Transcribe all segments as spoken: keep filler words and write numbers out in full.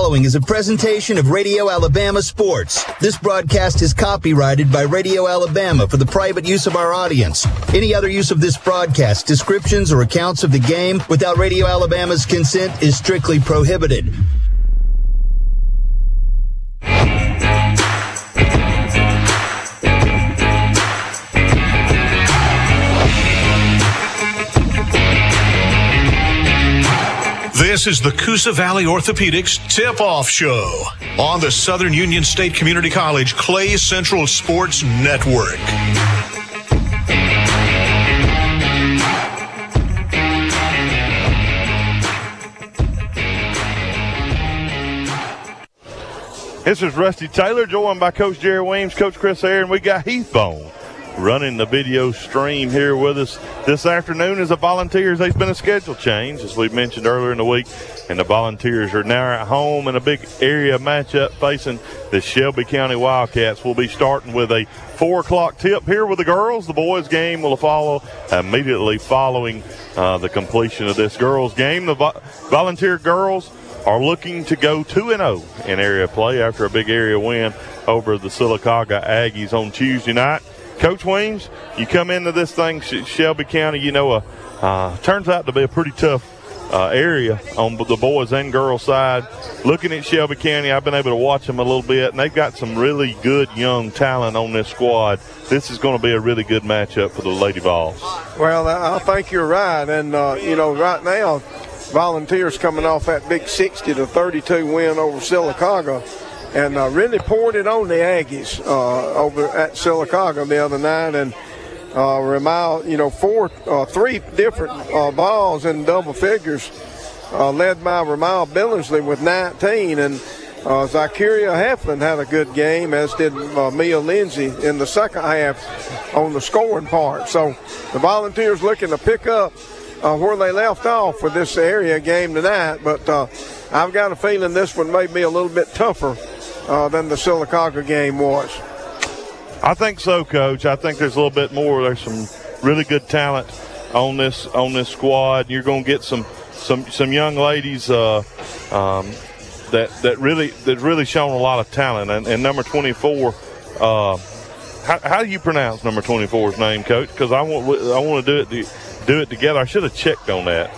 following is a presentation of Radio Alabama Sports. This broadcast is copyrighted by Radio Alabama for the private use of our audience. Any other use of this broadcast, descriptions, or accounts of the game without Radio Alabama's consent is strictly prohibited. This is the Coosa Valley Orthopedics Tip-Off Show on the Southern Union State Community College Clay Central Sports Network. This is Rusty Taylor, joined by Coach Jerry Weems, Coach Chris Aaron. We got Heath Bone running the video stream here with us this afternoon as the Volunteers. There's been a schedule change, as we mentioned earlier in the week, and the Volunteers are now at home in a big area matchup facing the Shelby County Wildcats. We'll be starting with a four o'clock tip here with the girls. The boys' game will follow immediately following uh, the completion of this girls' game. The vo- Volunteer girls are looking to go two and oh in area play after a big area win over the Sylacauga Aggies on Tuesday night. Coach Weems, you come into this thing, Shelby County, you know, uh, uh, turns out to be a pretty tough uh, area on the boys and girls side. Looking at Shelby County, I've been able to watch them a little bit, and they've got some really good young talent on this squad. This is going to be a really good matchup for the Lady Vols. Well, I think you're right, and, uh, you know, right now, Volunteers coming off that big sixty to thirty-two win over Sylacauga. And uh, really poured it on the Aggies uh, over at Sylacauga the other night, and uh, Ramal, you know, four, uh, three different uh, balls in double figures, uh, led by Ramal Billingsley with nineteen, and uh, Zakiria Heflin had a good game, as did uh, Mia Lindsay in the second half on the scoring part. So the Volunteers looking to pick up uh, where they left off with this area game tonight, but uh, I've got a feeling this one may be a little bit tougher Uh, than the Sylacauga game was. I think so, Coach. I think there's a little bit more. There's some really good talent on this on this squad. You're going to get some some some young ladies uh, um, that that really that really shown a lot of talent. And, and number twenty-four, uh, how, how do you pronounce number twenty-four's name, Coach? Because I want I want to do it to, do it together. I should have checked on that.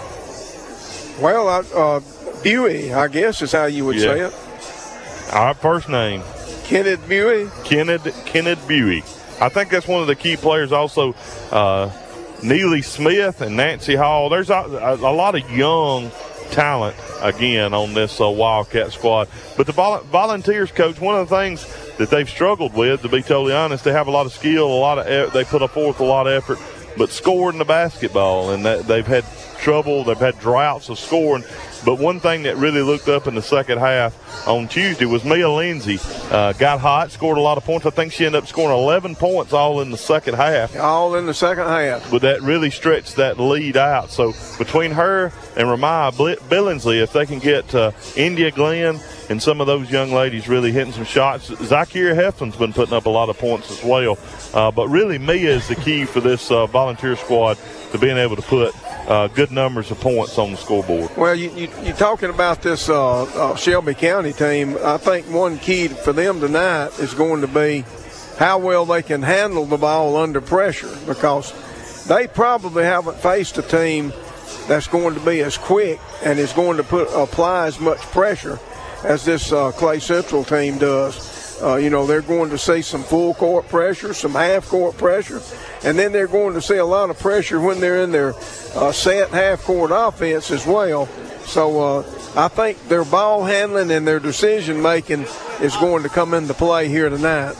Well, I, uh, Buey, I guess is how you would yeah. say it. All right, first name. Kenneth Buey. Kenneth, Kenneth Buey. I think that's one of the key players. Also, uh, Neely Smith and Nancy Hall. There's a, a, a lot of young talent, again, on this uh, Wildcat squad. But the vol- Volunteers, Coach, one of the things that they've struggled with, to be totally honest, they have a lot of skill, a lot of e- they put forth a lot of effort, but scoring the basketball, and that they've had trouble. They've had droughts of scoring. But one thing that really looked up in the second half on Tuesday was Mia Lindsay. Uh, got hot, scored a lot of points. I think she ended up scoring eleven points all in the second half. All in the second half. But that really stretched that lead out. So between her and Ramaya Billingsley, if they can get uh, India Glenn and some of those young ladies really hitting some shots. Zakiria Heflin's been putting up a lot of points as well. Uh, but really, Mia is the key for this uh, Volunteer squad to being able to put uh, good numbers of points on the scoreboard. Well, you, you, you're talking about this uh, uh, Shelby County team. I think one key for them tonight is going to be how well they can handle the ball under pressure, because they probably haven't faced a team that's going to be as quick and is going to put apply as much pressure as this uh, Clay Central team does. Uh, you know, they're going to see some full court pressure, some half court pressure, and then they're going to see a lot of pressure when they're in their uh, set half court offense as well. So uh, I think their ball handling and their decision making is going to come into play here tonight.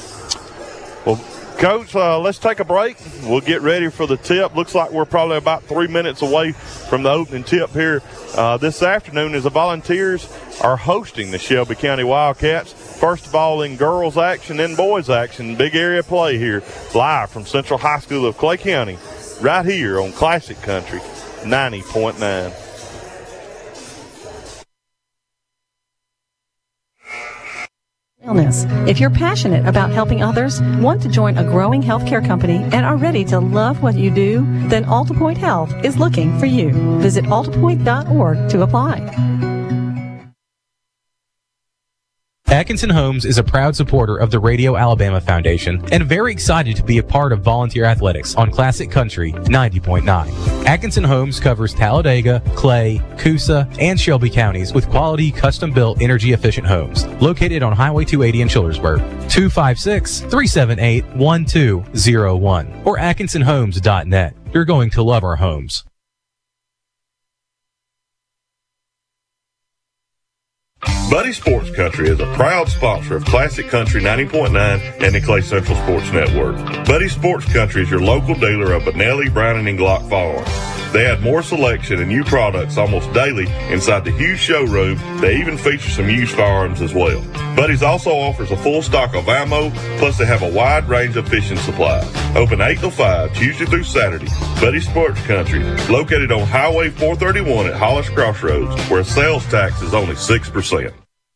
Well, Coach, uh, let's take a break. We'll get ready for the tip. Looks like we're probably about three minutes away from the opening tip here uh, this afternoon, as the Volunteers are hosting the Shelby County Wildcats. First of all, in girls action, then boys action. Big area play here, live from Central High School of Clay County, right here on Classic Country ninety point nine. If you're passionate about helping others, want to join a growing healthcare company, and are ready to love what you do, then AltaPoint Health is looking for you. Visit altapoint dot org to apply. Atkinson Homes is a proud supporter of the Radio Alabama Foundation and very excited to be a part of volunteer athletics on Classic Country ninety point nine. Atkinson Homes covers Talladega, Clay, Coosa, and Shelby counties with quality, custom-built, energy-efficient homes located on Highway two eighty in Schillersburg. two five six, three seven eight, one two zero one or atkinson homes dot net. You're going to love our homes. Buddy Sports Country is a proud sponsor of Classic Country ninety point nine and the Clay Central Sports Network. Buddy Sports Country is your local dealer of Benelli, Browning, and Glock firearms. They add more selection and new products almost daily inside the huge showroom. They even feature some used firearms as well. Buddy's also offers a full stock of ammo, plus they have a wide range of fishing supplies. Open eight to five, Tuesday through Saturday. Buddy Sports Country, located on Highway four thirty-one at Hollis Crossroads, where sales tax is only six percent.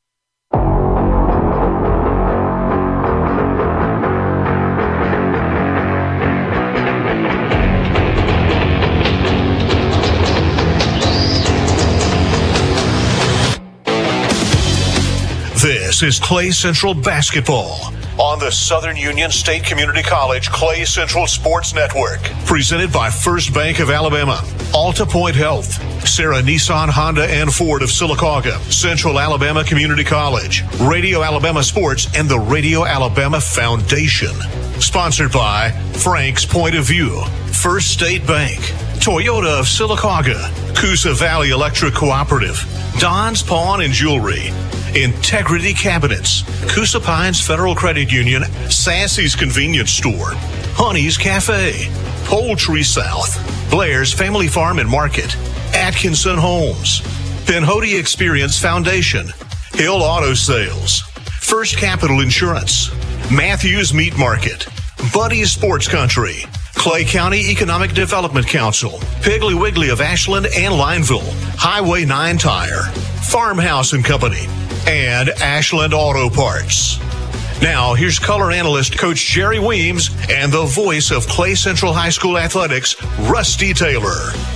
This is Clay Central Basketball on the Southern Union State Community College Clay Central Sports Network. Presented by First Bank of Alabama, Alta Point Health, Sarah Nissan, Honda, and Ford of Sylacauga, Central Alabama Community College, Radio Alabama Sports, and the Radio Alabama Foundation. Sponsored by Frank's Point of View, First State Bank, Toyota of Sylacauga, Coosa Valley Electric Cooperative, Don's Pawn and Jewelry, Integrity Cabinets, Coosa Pines Federal Credit Union, Sassy's Convenience Store, Honey's Cafe, Poultry South, Blair's Family Farm and Market, Atkinson Homes, Penhody Experience Foundation, Hill Auto Sales, First Capital Insurance, Matthews Meat Market, Buddy's Sports Country, Clay County Economic Development Council, Piggly Wiggly of Ashland and Lineville, Highway nine Tire, Farmhouse and Company, and Ashland Auto Parts. Now, here's color analyst Coach Jerry Weems and the voice of Clay Central High School Athletics, Rusty Taylor.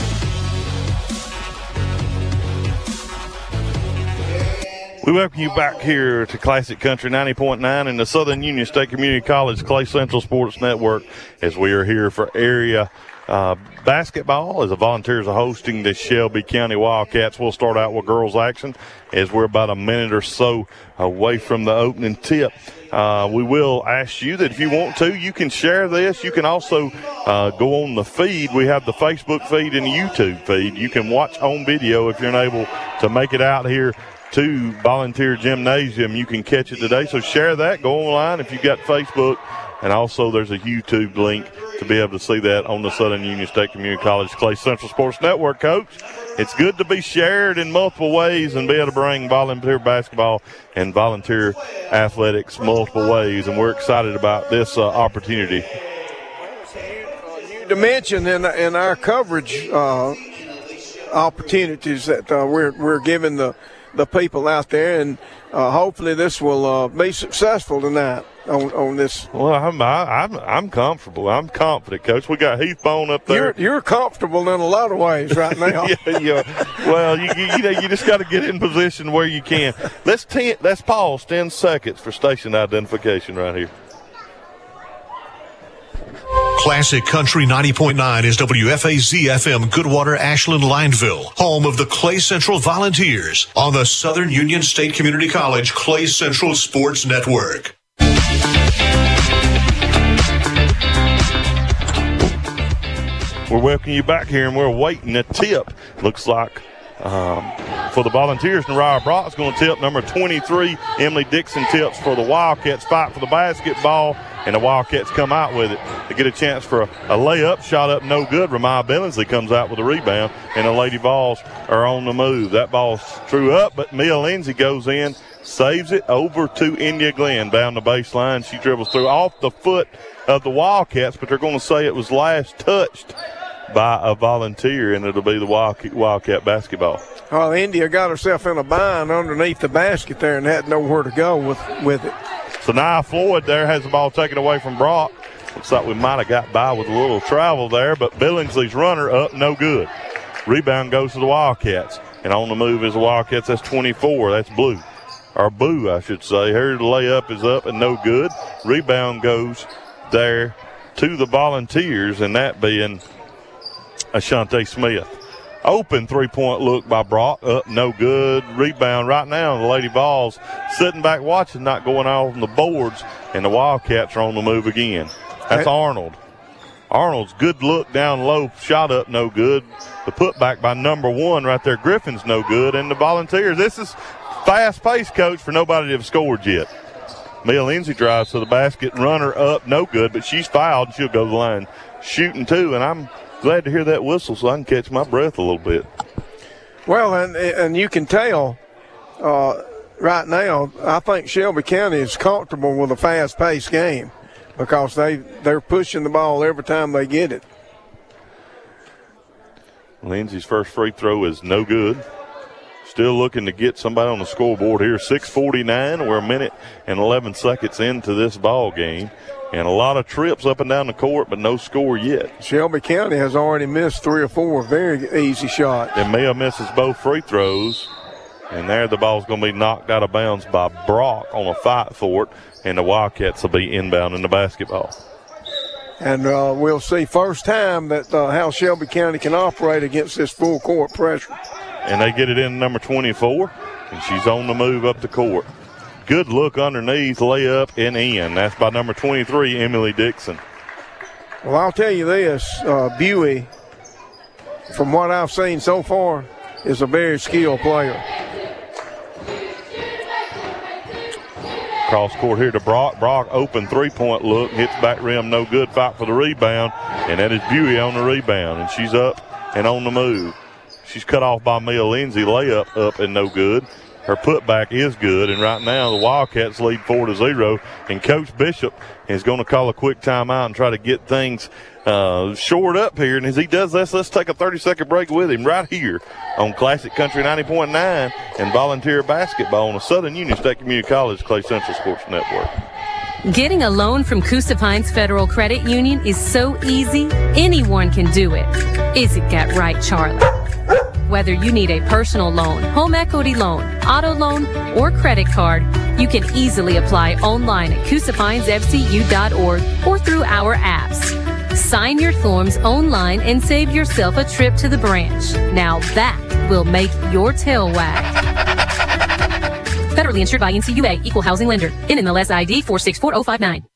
We welcome you back here to Classic Country ninety point nine and the Southern Union State Community College Clay Central Sports Network, as we are here for area uh, basketball as the Volunteers are hosting the Shelby County Wildcats. We'll start out with girls action as we're about a minute or so away from the opening tip. Uh, we will ask you that if you want to, you can share this. You can also uh, go on the feed. We have the Facebook feed and the YouTube feed. You can watch on video if you're unable to make it out here to Volunteer Gymnasium. You can catch it today. So share that. Go online if you've got Facebook. And also there's a YouTube link to be able to see that on the Southern Union State Community College Clay Central Sports Network, Coach. It's good to be shared in multiple ways and be able to bring volunteer basketball and volunteer athletics multiple ways. And we're excited about this uh, opportunity. To mention in, in our coverage uh, opportunities that uh, we're, we're giving the the people out there, and uh, hopefully this will uh, be successful tonight on, on this. Well, I'm I, I'm I'm comfortable. I'm confident, Coach. We got Heath Bone up there. You're, you're comfortable in a lot of ways right now. yeah, yeah. Well, you you, you know you just got to get in position where you can. Let's ten, let's pause ten seconds for station identification right here. Classic Country ninety point nine is W F A Z F M Goodwater, Ashland, Lineville, home of the Clay Central Volunteers on the Southern Union State Community College Clay Central Sports Network. We're welcoming you back here, and we're waiting a tip. Looks like um, for the Volunteers, Nariah Brock's going to tip. Number twenty-three, Emily Dixon tips for the Wildcats. Fight for the basketball, and the Wildcats come out with it. They get a chance for a, a layup, shot up no good. Ramaya Billingsley comes out with a rebound, and the Lady Vols are on the move. That ball's threw up, but Mia Lindsay goes in, saves it over to India Glenn down the baseline. She dribbles through off the foot of the Wildcats, but they're going to say it was last touched by a Volunteer, and it'll be the Wildcat, Wildcat basketball. Well, India got herself in a bind underneath the basket there and had nowhere to go with, with it. So now Floyd there has the ball taken away from Brock. Looks like we might have got by with a little travel there, but Billingsley's runner up, no good. Rebound goes to the Wildcats, and on the move is the Wildcats. That's twenty-four. That's Blue. or Boo, I should say. Her layup is up and no good. Rebound goes there to the Volunteers, and that being Ashante Smith. Open three-point look by Brock, up no good. Rebound right now, the Lady Vols sitting back watching, not going out on the boards, and the Wildcats are on the move again. That's Arnold. Arnold's good look down low, shot up no good. The putback by number one right there, Griffin's no good. And the Volunteers, this is fast-paced, Coach, for nobody to have scored yet. Mia Lindsay drives to the basket, runner up, no good, but she's fouled. She'll go to the line shooting two, and I'm glad to hear that whistle so I can catch my breath a little bit. Well, and and you can tell uh, right now, I think Shelby County is comfortable with a fast-paced game because they, they're pushing the ball every time they get it. Lindsay's first free throw is no good. Still looking to get somebody on the scoreboard here. six forty-nine. We're a minute and eleven seconds into this ball game. And a lot of trips up and down the court, but no score yet. Shelby County has already missed three or four very easy shots. And Mia misses both free throws. And there the ball's going to be knocked out of bounds by Brock on a fight for it. And the Wildcats will be inbound in the basketball. And uh, we'll see first time that uh, how Shelby County can operate against this full court pressure. And they get it in number twenty-four, and she's on the move up the court. Good look underneath, layup and in. That's by number twenty-three, Emily Dixon. Well, I'll tell you this, uh, Buey, from what I've seen so far, is a very skilled player. Cross court here to Brock. Brock open three-point look, hits back rim, no good. Fight for the rebound, and that is Buey on the rebound, and she's up and on the move. She's cut off by Mia Lindsay. Layup up and no good. Her putback is good, and right now the Wildcats lead four to zero. And Coach Bishop is going to call a quick timeout and try to get things uh, shored up here. And as he does this, let's take a thirty-second break with him right here on Classic Country ninety point nine and Volunteer Basketball on the Southern Union State Community College Clay Central Sports Network. Getting a loan from Coosa Pines Federal Credit Union is so easy, anyone can do it. Isn't that right, Charlie? Whether you need a personal loan, home equity loan, auto loan, or credit card, you can easily apply online at coosa pines f c u dot org or through our apps. Sign your forms online and save yourself a trip to the branch. Now that will make your tail wag. Federally insured by N C U A, Equal Housing Lender. N M L S I D four six four zero five nine.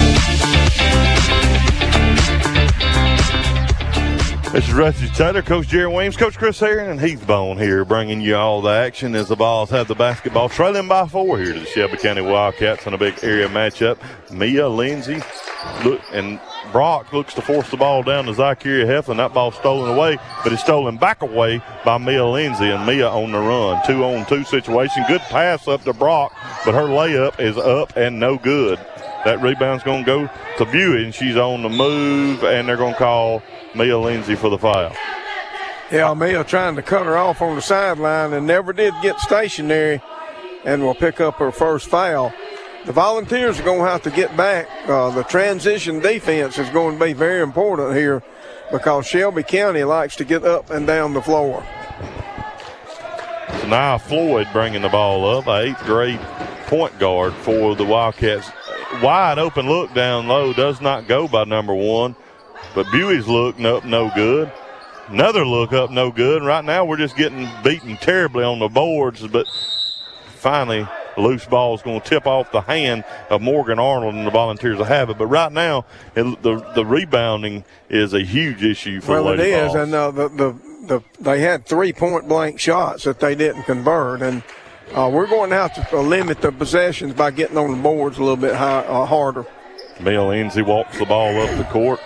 This is Rusty Taylor, Coach Jerry Williams, Coach Chris Aaron, and Heath Bone here bringing you all the action as the Vols have the basketball trailing by four here to the Shelby County Wildcats in a big area matchup. Mia Lindsay look, and Brock looks to force the ball down to Zykeria Heflin. That ball stolen away, but it's stolen back away by Mia Lindsay, and Mia on the run. Two on two situation. Good pass up to Brock, but her layup is up and no good. That rebound's going to go to Buey, and she's on the move, and they're going to call Mia Lindsay for the foul. Yeah, Mia trying to cut her off on the sideline and never did get stationary and will pick up her first foul. The Volunteers are going to have to get back. Uh, the transition defense is going to be very important here because Shelby County likes to get up and down the floor. So now Floyd bringing the ball up, an eighth grade point guard for the Wildcats. Wide open look down low, does not go by number one. But Buey's look up no good. Another look up no good. Right now we're just getting beaten terribly on the boards, but finally a loose ball is going to tip off the hand of Morgan Arnold, and the Volunteers will have it. But right now it, the the rebounding is a huge issue for well, the Lady Vols. Well, it is, and uh, the, the, the, they had three point-blank shots that they didn't convert, and uh, we're going to have to limit the possessions by getting on the boards a little bit high, uh, harder. Mia Lindsay walks the ball up the court.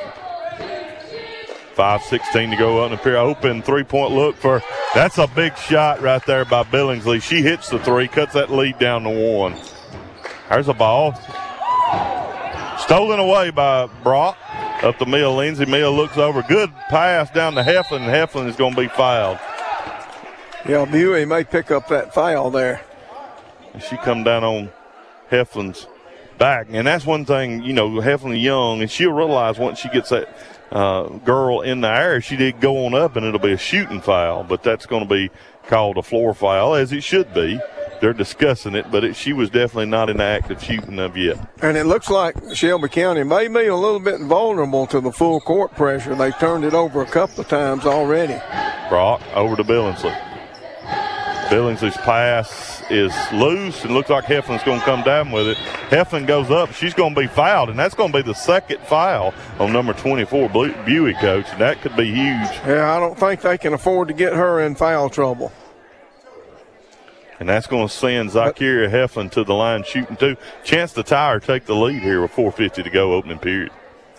five sixteen to go on the period. Open three-point look for, that's a big shot right there by Billingsley. She hits the three, cuts that lead down to one. There's a ball. Stolen away by Brock. Up to Mia Lindsay. Mia looks over. Good pass down to Heflin, and Heflin is going to be fouled. Yeah, Buey may pick up that foul there. She come down on Heflin's back. And that's one thing, you know, Heflin young, and she'll realize once she gets that uh, girl in the air, she did go on up, and it'll be a shooting foul. But that's going to be called a floor foul, as it should be. they're discussing it, but it, she was definitely not in the act of shooting of yet. And it looks like Shelby County may be a little bit vulnerable to the full court pressure. They've turned it over a couple of times already. Brock over to Billingsley. Billingsley's pass is loose and looks like Heflin's going to come down with it. Heflin goes up. She's going to be fouled, and that's going to be the second foul on number twenty-four, Buick, Coach, and that could be huge. Yeah, I don't think they can afford to get her in foul trouble. And that's going to send Zykeria Heflin to the line shooting two. Chance to tie or take the lead here with four fifty to go, opening period.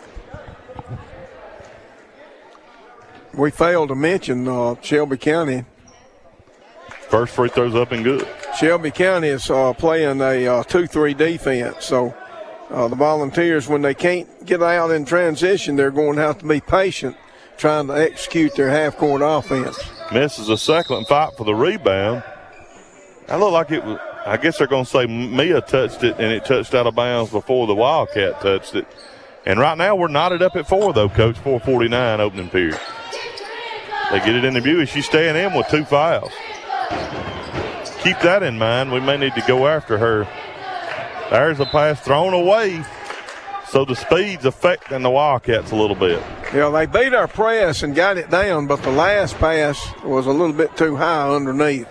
We failed to mention uh, Shelby County. First free throw's up and good. Shelby County is uh, playing a uh, two three defense. So uh, the Volunteers, when they can't get out in transition, they're going to have to be patient trying to execute their half-court offense. Misses a second fight for the rebound. I look like it was, I guess they're going to say Mia touched it and it touched out of bounds before the Wildcat touched it. And right now we're knotted up at four, though, Coach. four forty-nine opening period. They get it in the view. She's staying in with two fouls. Keep that in mind. We may need to go after her. There's a pass thrown away. So the speed's affecting the Wildcats a little bit. Yeah, they beat our press and got it down, but the last pass was a little bit too high underneath.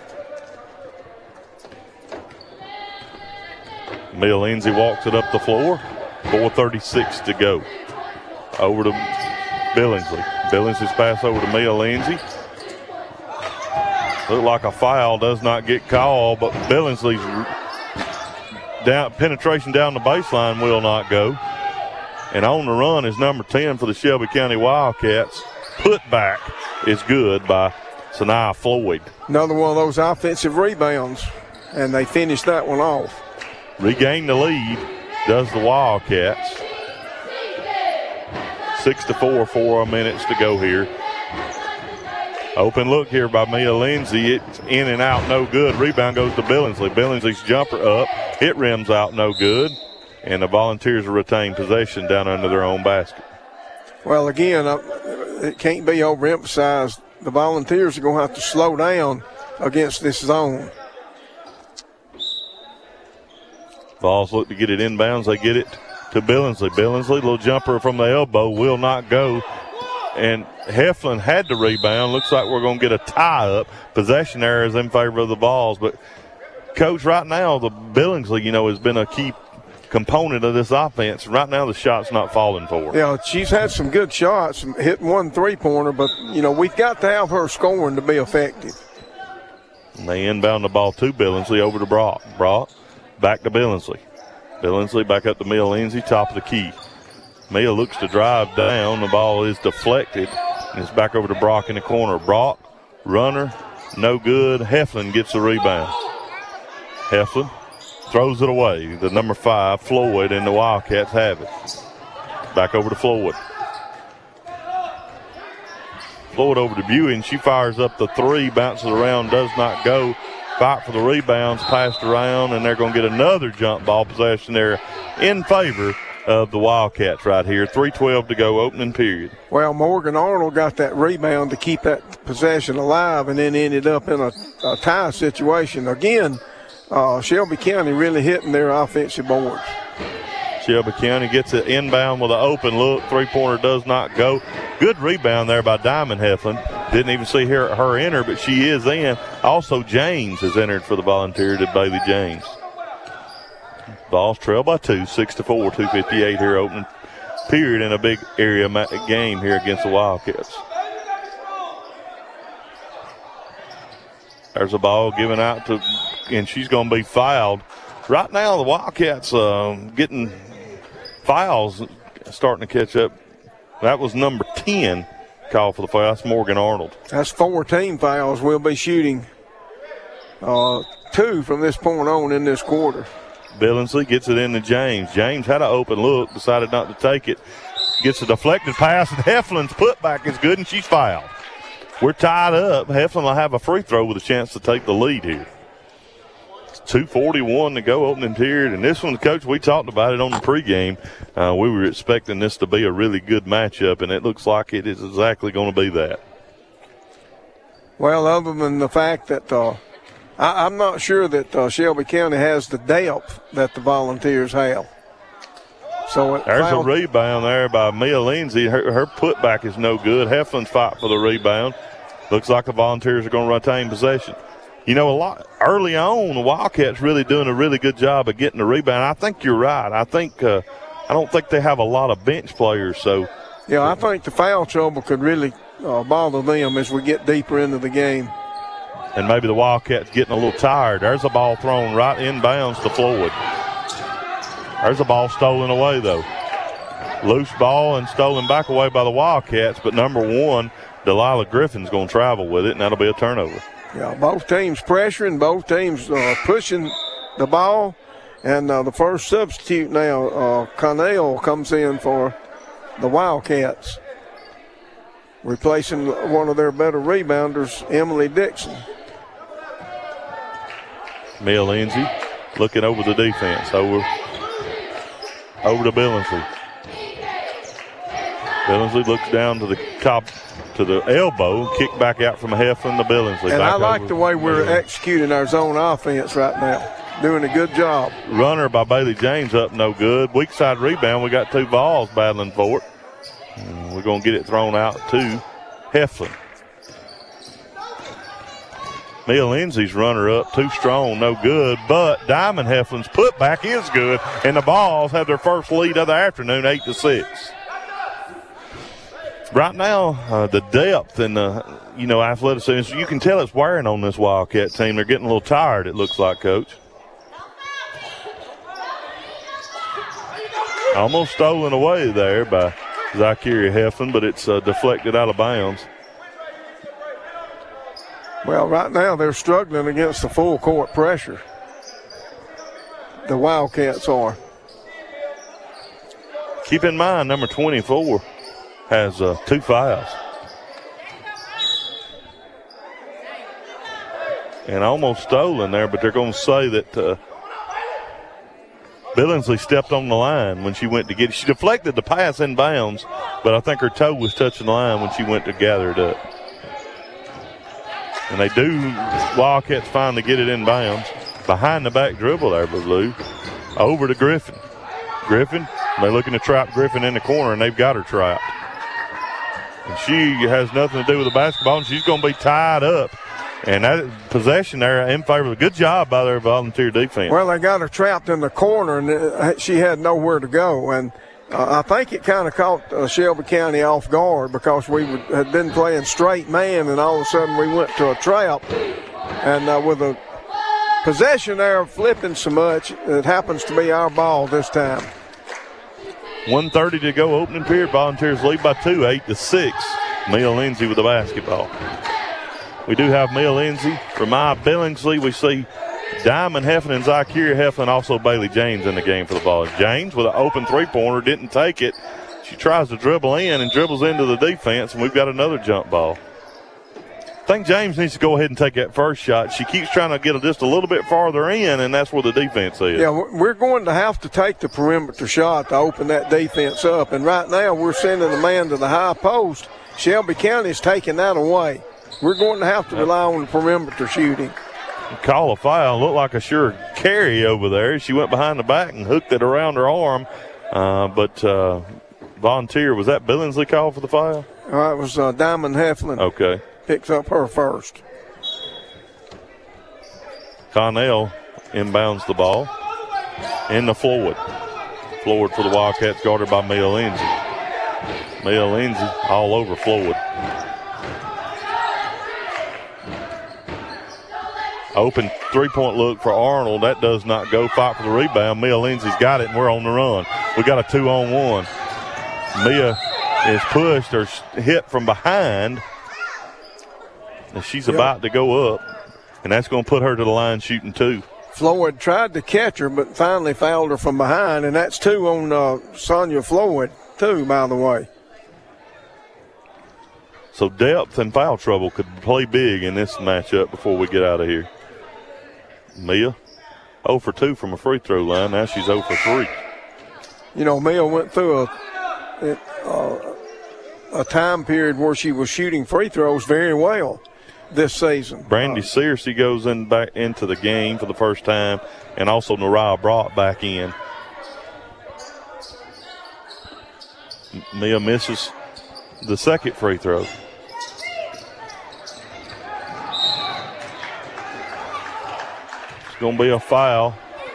Mia Lindsay walks it up the floor. four thirty-six to go. Over to Billingsley. Billingsley's pass over to Mia Lindsay. Look like a foul does not get called, but Billingsley's down, penetration down the baseline will not go. And on the run is number ten for the Shelby County Wildcats. Put back is good by Sanaa Floyd. Another one of those offensive rebounds, and they finished that one off. Regain the lead, does the Wildcats. Six to four, four minutes to go here. Open look here by Mia Lindsay. It's in and out, no good. Rebound goes to Billingsley. Billingsley's jumper up. It rims out, no good. And the Volunteers retain possession down under their own basket. Well, again, uh, it can't be overemphasized. The Volunteers are going to have to slow down against this zone. Vols look to get it inbounds. They get it to Billingsley. Billingsley, little jumper from the elbow, will not go. And Heflin had to rebound. Looks like we're going to get a tie-up. Possession error is in favor of the Vols. But, Coach, right now, the Billingsley, you know, has been a key component of this offense. Right now, the shot's not falling for her. Yeah, she's had some good shots, hit one three-pointer, but, you know, we've got to have her scoring to be effective. And they inbound the ball to Billingsley over to Brock. Brock back to Billingsley. Billingsley back up to Mia Lindsay, top of the key. Mia looks to drive down. The ball is deflected, and it's back over to Brock in the corner. Brock, runner, no good. Heflin gets the rebound. Heflin throws it away. The number five, Floyd, and the Wildcats have it. Back over to Floyd. Floyd over to Buey. She fires up the three, bounces around, does not go. Fight for the rebounds, passed around, and they're going to get another jump ball possession there in favor of the Wildcats right here. three twelve to go, opening period. Well, Morgan Arnold got that rebound to keep that possession alive and then ended up in a, a tie situation. Again, uh, Shelby County really hitting their offensive boards. Shelby County gets it inbound with an open look. Three-pointer does not go. Good rebound there by Diamond Heflin. Didn't even see her, her enter, but she is in. Also, James has entered for the Volunteers, to Bailey James. Vols trail by two, six to four, two fifty-eight here, opening period in a big area game here against the Wildcats. There's a ball given out to, and she's going to be fouled. Right now, the Wildcats um, getting fouls, starting to catch up. That was number ten call for the foul. That's Morgan Arnold. That's four team fouls. We'll be shooting uh, two from this point on in this quarter. Billingsley gets it into James. James had an open look, decided not to take it. Gets a deflected pass, and Heflin's putback is good, and she's fouled. We're tied up. Heflin will have a free throw with a chance to take the lead here. two forty-one to go, opening period. And this one, Coach, we talked about it on the pregame. Uh, we were expecting this to be a really good matchup, and it looks like it is exactly going to be that. Well, other than the fact that uh, I, I'm not sure that uh, Shelby County has the depth that the Volunteers have. So it There's found- a rebound there by Mia Lindsay. Her, her putback is no good. Heflin's fight for the rebound. Looks like the Volunteers are going to retain possession. You know, a lot early on, the Wildcats really doing a really good job of getting the rebound. I think you're right. I think uh, I don't think they have a lot of bench players. So, yeah, I think the foul trouble could really uh, bother them as we get deeper into the game. And maybe the Wildcats getting a little tired. There's a ball thrown right inbounds to Floyd. There's a ball stolen away, though. Loose ball and stolen back away by the Wildcats, but number one, Delilah Griffin's going to travel with it, and that'll be a turnover. Yeah, both teams pressuring, both teams uh, pushing the ball. And uh, the first substitute now, uh, Connell, comes in for the Wildcats, replacing one of their better rebounders, Emily Dixon. Mia Lindsay looking over the defense, over, over to Billingsley. Billingsley looks down to the top, to the elbow, kick back out from Heflin to Billingsley. And I like the way we're executing our zone offense right now. Doing a good job. Runner by Bailey James up no good. Weak side rebound. We got two balls battling for it. And we're going to get it thrown out to Heflin. Mia Lindsay's runner up, too strong, no good. But Diamond Heflin's putback is good, and the Balls have their first lead of the afternoon, eight to six. Right now, uh, the depth and the, you know, athleticism, you can tell it's wearing on this Wildcat team. They're getting a little tired, it looks like, Coach. Almost stolen away there by Zykeria Heflin, but it's uh, deflected out of bounds. Well, right now they're struggling against the full court pressure. The Wildcats are. Keep in mind, number twenty-four has uh, two fouls. And almost stolen there, but they're going to say that uh, Billingsley stepped on the line when she went to get it. She deflected the pass in bounds, but I think her toe was touching the line when she went to gather it up. And they do, Wildcats finally get it in bounds. Behind the back dribble there, Blue. Over to Griffin. Griffin, they're looking to trap Griffin in the corner, and they've got her trapped. And she has nothing to do with the basketball, and she's going to be tied up. And that possession there in favor of a good job by their Volunteer defense. Well, they got her trapped in the corner, and she had nowhere to go. And uh, I think it kind of caught uh, Shelby County off guard because we would, had been playing straight man, and all of a sudden we went to a trap. And uh, with a possession there flipping so much, it happens to be our ball this time. one thirty to go, opening period. Volunteers lead by two, eight to six. Mia Lindsay with the basketball. We do have Mia Lindsay. For Maya Billingsley, we see Diamond Heflin and Zykeria Heflin, also Bailey James in the game for the ball. James with an open three-pointer, didn't take it. She tries to dribble in and dribbles into the defense, and we've got another jump ball. I think James needs to go ahead and take that first shot. She keeps trying to get just a little bit farther in, and that's where the defense is. Yeah, we're going to have to take the perimeter shot to open that defense up. And right now we're sending the man to the high post. Shelby County's taking that away. We're going to have to rely on the perimeter shooting. Call a foul. Looked like a sure carry over there. She went behind the back and hooked it around her arm. Uh, but uh, Volunteer, was that Billingsley call for the foul? Uh, it was uh, Diamond Heflin. Okay. Picks up her first. Connell inbounds the ball into Floyd. Floyd for the Wildcats, guarded by Mia Lindsay. Mia Lindsay all over Floyd. Open three-point look for Arnold. That does not go. Fight for the rebound. Mia Lindsay's got it, and we're on the run. We got a two-on-one. Mia is pushed or hit from behind. And she's yep. about to go up, and that's going to put her to the line shooting two. Floyd tried to catch her, but finally fouled her from behind, and that's two on uh, Sonia Floyd, too, by the way. So depth and foul trouble could play big in this matchup before we get out of here. Mia, oh for two from a free throw line. Now she's oh for three. You know, Mia went through a, a, a time period where she was shooting free throws very well. this season. Brandy uh, Searcy goes in back into the game for the first time, and also Nariah Brock back in. Mia misses the second free throw. It's going to be a foul.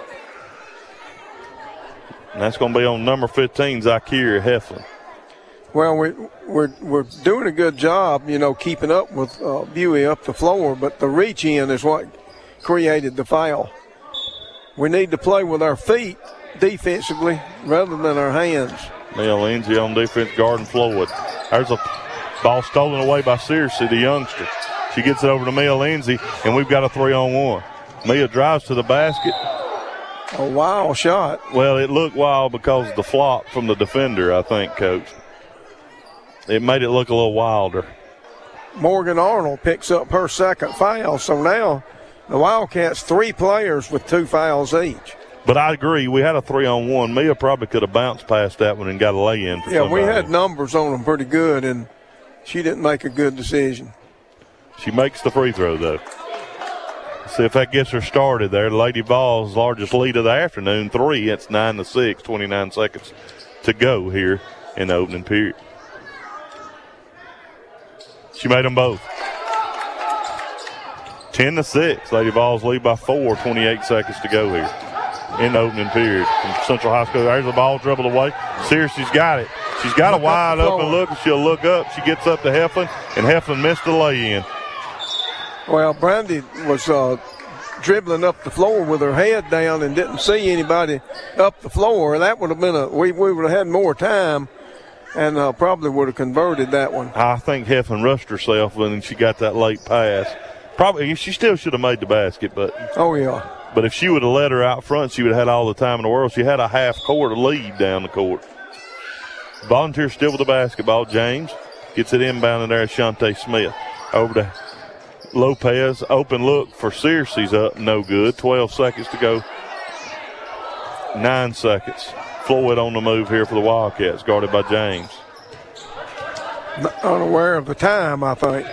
And that's going to be on number fifteen, Zakira Heflin. Well, we, we're we're doing a good job, you know, keeping up with uh, Buey up the floor, but the reach in is what created the foul. We need to play with our feet defensively rather than our hands. Mia Lindsay on defense guarding Floyd. There's a ball stolen away by Searcy, the youngster. She gets it over to Mia Lindsay, and we've got a three-on-one. Mia drives to the basket. A wild shot. Well, it looked wild because of the flop from the defender, I think, Coach. It made it look a little wilder. Morgan Arnold picks up her second foul, so now the Wildcats three players with two fouls each. But I agree, we had a three-on-one. Mia probably could have bounced past that one and got a lay-in for Yeah, somebody. we had numbers on them pretty good, and she didn't make a good decision. She makes the free throw, though. See if that gets her started there. Lady Vols' largest lead of the afternoon, three. It's nine to six, twenty-nine seconds to go here in the opening period. She made them both. ten to six. Lady Vols lead by four, twenty-eight seconds to go here in the opening period. From Central High School, there's the ball dribbled away. Searcy's got it. She's got a wide open look, and she'll look up. She gets up to Heflin, and Heflin missed the lay-in. Well, Brandy was uh, dribbling up the floor with her head down and didn't see anybody up the floor. That would have been a we, we would have had more time and uh, probably would have converted that one. I think Heflin rushed herself when she got that late pass. Probably she still should have made the basket, but oh yeah. But if she would have let her out front, she would have had all the time in the world. She had a half court lead down the court. Volunteers still with the basketball. James gets it inbounded there. Shante Smith over to Lopez. Open look for Searcy's up. No good. twelve seconds to go. Nine seconds. Floyd on the move here for the Wildcats, guarded by James. Unaware of the time, I think.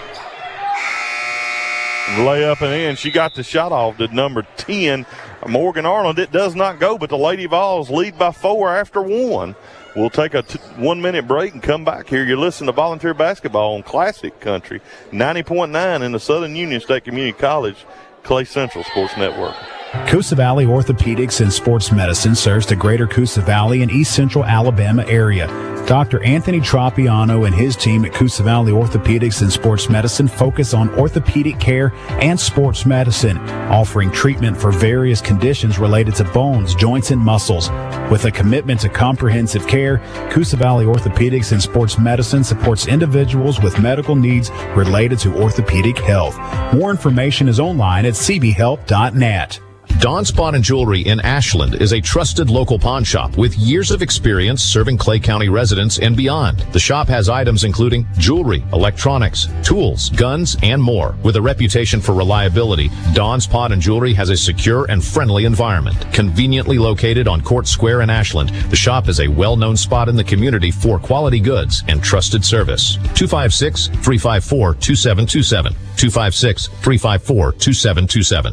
Layup and in. She got the shot off to number ten, Morgan Arnold. It does not go, but the Lady Vols lead by four after one. We'll take a t- one-minute break and come back here. You're listening to Volunteer Basketball on Classic Country, ninety point nine in the Southern Union State Community College, Clay Central Sports Network. Coosa Valley Orthopedics and Sports Medicine serves the greater Coosa Valley and East Central Alabama area. Doctor Anthony Tropiano and his team at Coosa Valley Orthopedics and Sports Medicine focus on orthopedic care and sports medicine, offering treatment for various conditions related to bones, joints, and muscles. With a commitment to comprehensive care, Coosa Valley Orthopedics and Sports Medicine supports individuals with medical needs related to orthopedic health. More information is online at c b help dot net. Dawn's Pawn and Jewelry in Ashland is a trusted local pawn shop with years of experience serving Clay County residents and beyond. The shop has items including jewelry, electronics, tools, guns, and more. With a reputation for reliability, Dawn's Pawn and Jewelry has a secure and friendly environment. Conveniently located on Court Square in Ashland, the shop is a well-known spot in the community for quality goods and trusted service. two five six, three five four, two seven two seven. two five six, three five four, two seven two seven.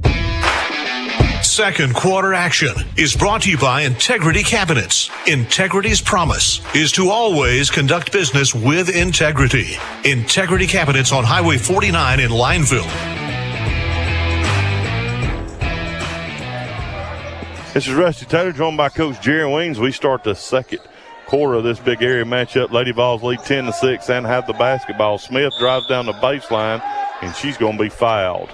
Second quarter action is brought to you by Integrity Cabinets. Integrity's promise is to always conduct business with integrity. Integrity Cabinets on Highway forty-nine in Lineville. This is Rusty Taylor, joined by Coach Jerry Weems. We start the second quarter of this big area matchup. Lady Vols lead ten to six and have the basketball. Smith drives down the baseline, and she's going to be fouled.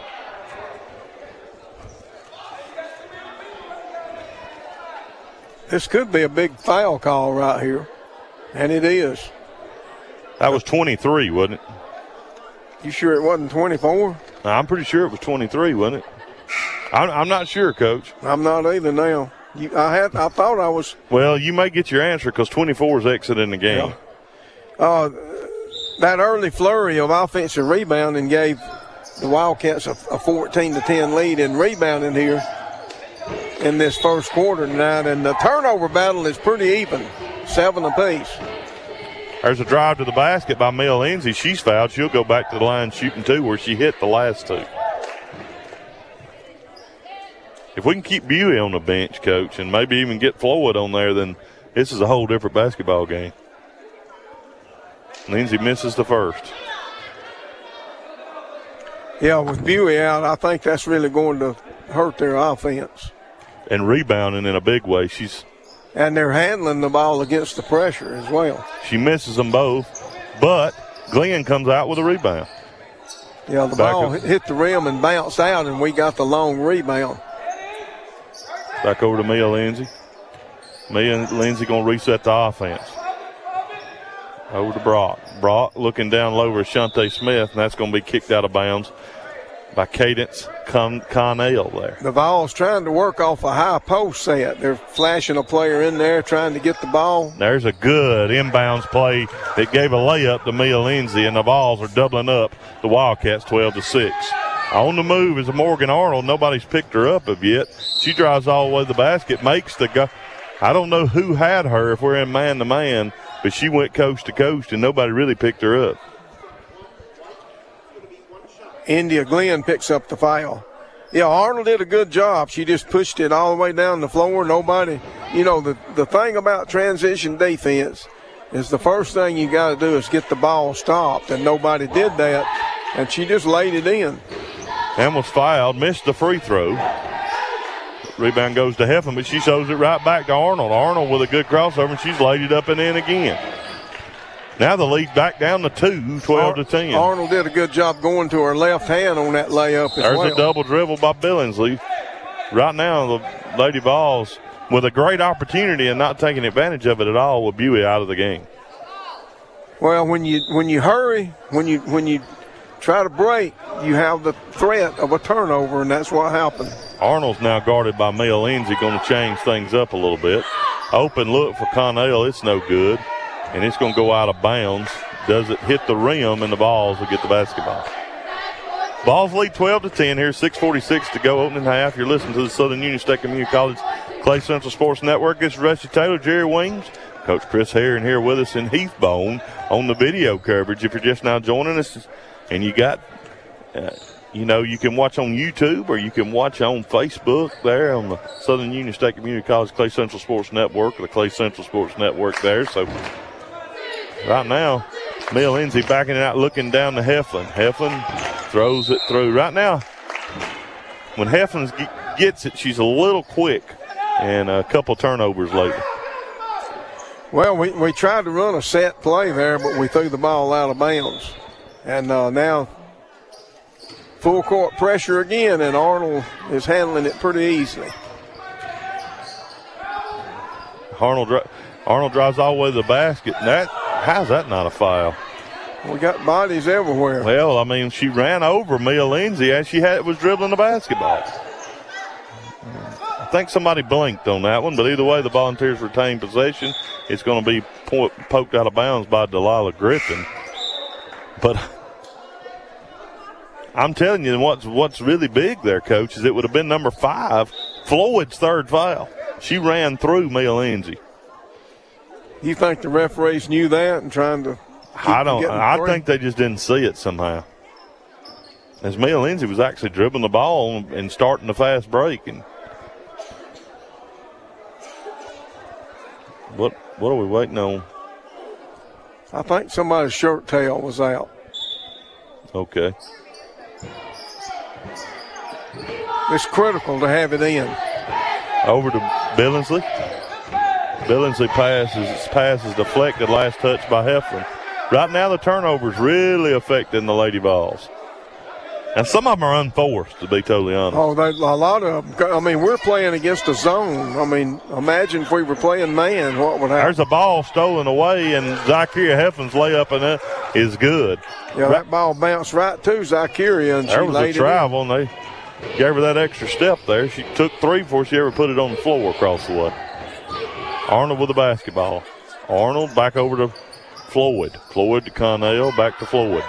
This could be a big foul call right here, and it is. That was twenty-three, wasn't it? You sure it wasn't twenty-four? I'm pretty sure it was twenty-three, wasn't it? I'm, I'm not sure, Coach. I'm not either now. You, I had, I thought I was. Well, you may get your answer because twenty-four is exiting the game. Yeah. Uh, that early flurry of offensive rebounding gave the Wildcats a, a fourteen to ten lead in rebounding here in this first quarter tonight, and the turnover battle is pretty even, seven apiece. There's a drive to the basket by Mel Lindsay. She's fouled. She'll go back to the line shooting two where she hit the last two. If we can keep Buey on the bench, Coach, and maybe even get Floyd on there, then this is a whole different basketball game. Lindsay misses the first. Yeah, with Buey out, I think that's really going to hurt their offense. And rebounding in a big way. She's And they're handling the ball against the pressure as well. She misses them both, but Glenn comes out with a rebound. Yeah, the Back ball up. hit the rim and bounced out, and we got the long rebound. Back over to Mia Lindsay. Mia Lindsay going to reset the offense. Over to Brock. Brock looking down low over Shante Smith, and that's going to be kicked out of bounds by Cadence Con- Connell there. The Vols trying to work off a high post set. They're flashing a player in there trying to get the ball. There's a good inbounds play that gave a layup to Mia Lindsay, and the Vols are doubling up the Wildcats twelve to six. On the move is a Morgan Arnold. Nobody's picked her up of yet. She drives all the way to the basket, makes the go. I don't know who had her if we're in man-to-man, but she went coast to coast, and nobody really picked her up. India Glenn picks up the foul. Yeah, Arnold did a good job. She just pushed it all the way down the floor. Nobody, you know, the, the thing about transition defense is the first thing you got to do is get the ball stopped, and nobody did that, and she just laid it in. And was fouled, missed the free throw. Rebound goes to Heffin, but she shows it right back to Arnold. Arnold with a good crossover, and she's laid it up and in again. Now the lead back down to two, twelve to ten. Arnold did a good job going to her left hand on that layup as There's well. a double dribble by Billingsley. Right now, the Lady Vols with a great opportunity and not taking advantage of it at all with Buey out of the game. Well, when you when you hurry, when you when you try to break, you have the threat of a turnover, and that's what happened. Arnold's now guarded by Mia Lindsay, going to change things up a little bit. Open look for Connell, it's no good, and it's going to go out of bounds. Does it hit the rim, and the Vols will get the basketball. Vols lead twelve to ten here, six forty-six to go, opening half. You're listening to the Southern Union State Community College Clay Central Sports Network. This is Rusty Taylor, Jerry Williams, Coach Chris Herron here with us in Heathbone on the video coverage. If you're just now joining us, and you got, uh, you know, you can watch on YouTube or you can watch on Facebook there on the Southern Union State Community College Clay Central Sports Network, or the Clay Central Sports Network there. So right now, Mia Lindsay backing it out, looking down to Heflin. Heflin throws it through. Right now, when Heflin gets it, she's a little quick, and a couple turnovers later. Well, we, we tried to run a set play there, but we threw the ball out of bounds. And uh, now full court pressure again, and Arnold is handling it pretty easily. Arnold, Arnold drives all the way to the basket. And that, how's that not a foul? We got bodies everywhere. Well, I mean, she ran over Mia Lindsay as she had was dribbling the basketball. I think somebody blinked on that one, but either way, the Volunteers retain possession. It's going to be po- poked out of bounds by Delilah Griffin. But I'm telling you, what's what's really big there, Coach, is it would have been number five, Floyd's third foul. She ran through Mia Lindsay. You think the referees knew that and trying to? I don't. I free? think they just didn't see it somehow. As Mia Lindsay was actually dribbling the ball and starting the fast break, and what what are we waiting on? I think somebody's shirt tail was out. Okay. It's critical to have it in. Over to Billingsley. Billingsley passes. Pass is deflected. Last touch by Heflin. Right now, the turnovers really affecting the Lady Vols. And some of them are unforced, to be totally honest. Oh, they, a lot of them. I mean, we're playing against a zone. I mean, imagine if we were playing man, what would happen? There's a ball stolen away, and Zykeria Heflin's layup and it is good. Yeah, that ball bounced right to Zykeria, and there she was laid a travel, and they gave her that extra step there. She took three before she ever put it on the floor across the way. Arnold with the basketball. Arnold back over to Floyd. Floyd to Connell, back to Floyd.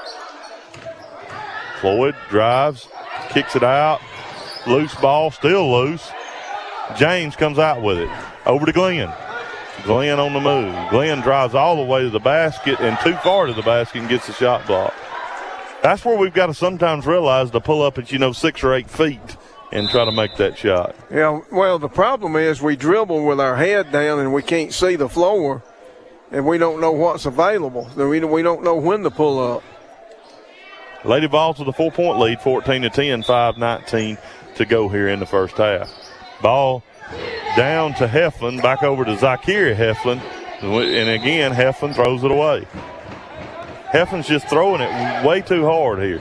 Floyd drives, kicks it out. Loose ball, still loose. James comes out with it. Over to Glenn. Glenn on the move. Glenn drives all the way to the basket and too far to the basket and gets the shot blocked. That's where we've got to sometimes realize to pull up at, you know, six or eight feet and try to make that shot. Yeah, well, the problem is we dribble with our head down and we can't see the floor, and we don't know what's available. We we don't know when to pull up. Lady Vols with a four-point lead, fourteen to ten, five nineteen to go here in the first half. Ball down to Heflin, back over to Zykeria Heflin, and again, Heflin throws it away. Heflin's just throwing it way too hard here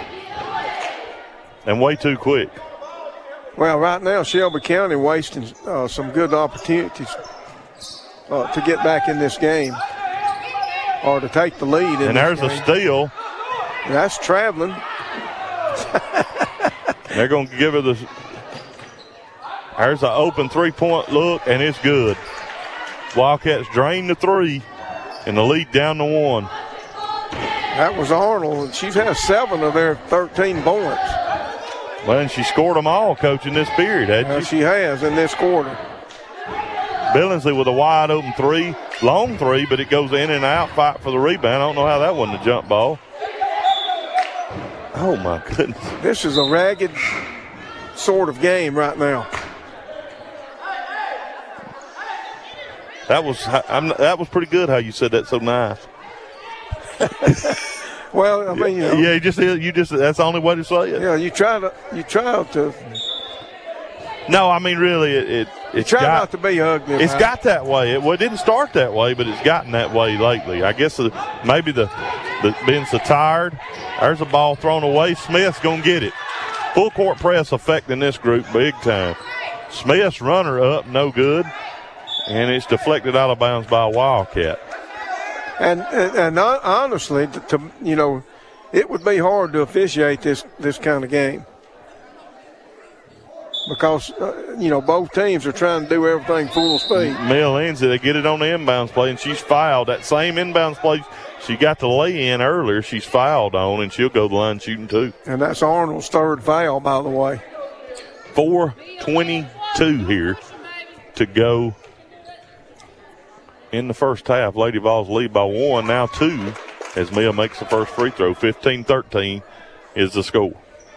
and way too quick. Well, right now, Shelby County wasting uh, some good opportunities uh, to get back in this game or to take the lead. In and there's this a game. steal. That's traveling. They're going to give her the. There's an open three-point look, and it's good. Wildcats drain the three, and the lead down to one. That was Arnold. She's had seven of their thirteen points. Well, and she scored them all, Coach, in this period, hasn't Uh, she has in this quarter. Billingsley with a wide open three, long three, but it goes in and out, fight for the rebound. I don't know how that wasn't a jump ball. Oh, my goodness. This is a ragged sort of game right now. That was I'm, that was pretty good how you said that so nice. Well, I mean, you know, yeah, you just you just that's the only way to say it. Yeah, you try to you try to. No, I mean really, it, it it's try got, not to be ugly. It's man. got that way. It, well, it didn't start that way, but it's gotten that way lately. I guess uh, maybe the the being so tired. There's a ball thrown away. Smith's gonna get it. Full court press affecting this group big time. Smith's runner up, no good, and it's deflected out of bounds by a Wildcat. And, and and honestly, to, to you know, it would be hard to officiate this this kind of game because uh, you know both teams are trying to do everything full speed. Mia Lindsay, they get it on the inbounds play, and she's fouled. That same inbounds play she got the lay in earlier, she's fouled on, and she'll go to the line shooting two. And that's Arnold's third foul, by the way. four twenty-two here to go in the first half. Lady Vols lead by one, now two, as Mia makes the first free throw. fifteen thirteen is the score.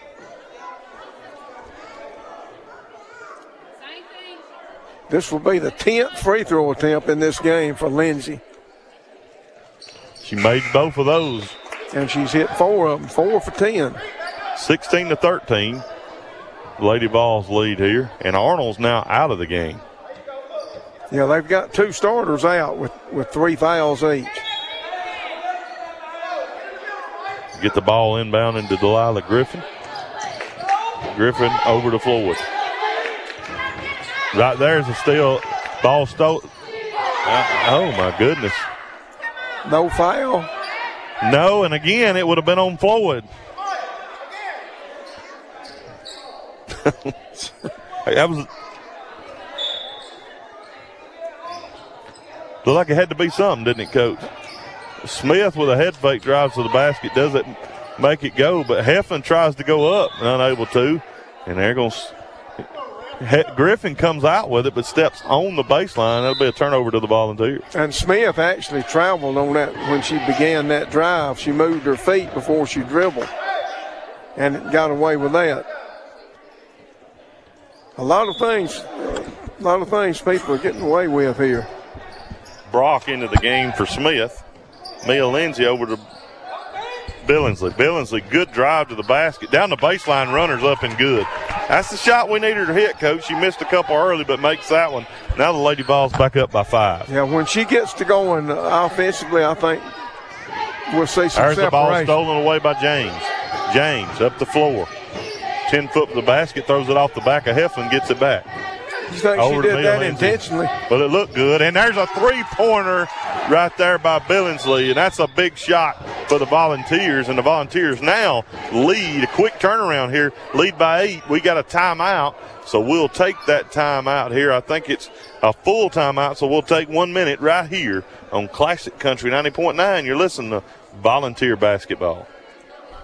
This will be the tenth free throw attempt in this game for Lindsay. She made both of those. And she's hit four of them, four for ten. sixteen to thirteen. Lady Vols lead here, and Arnold's now out of the game. Yeah, they've got two starters out with, with three fouls each. Get the ball inbound into Delilah Griffin. Griffin over to Floyd. Right there's a steal. Ball stole. Uh, oh, my goodness. No foul. No, and again, it would have been on Floyd. That was. Looked like it had to be something, didn't it, Coach? Smith with a head fake drives to the basket, doesn't make it go, but Heflin tries to go up, unable to, and they're going to. Griffin comes out with it, but steps on the baseline. That'll be a turnover to the Volunteers. And Smith actually traveled on that when she began that drive. She moved her feet before she dribbled and got away with that. A lot of things, a lot of things people are getting away with here. Brock into the game for Smith. Mia Lindsay over to Billingsley. Billingsley, good drive to the basket. Down the baseline, runners up and good. That's the shot we needed her to hit, Coach. She missed a couple early, but makes that one. Now the Lady Vols back up by five. Yeah, when she gets to going offensively, I think we'll see some There's separation. the ball stolen away by James. James up the floor. Ten foot to the basket, throws it off the back of Heflin, gets it back. You think Over she to did Mia that Lindsay. intentionally? But it looked good. And there's a three-pointer right there by Billingsley, and that's a big shot for the Volunteers. And the Volunteers now lead. A quick turnaround here, lead by eight. We got a timeout, so we'll take that timeout here. I think it's a full timeout, so we'll take one minute right here on Classic Country ninety point nine. You're listening to Volunteer Basketball.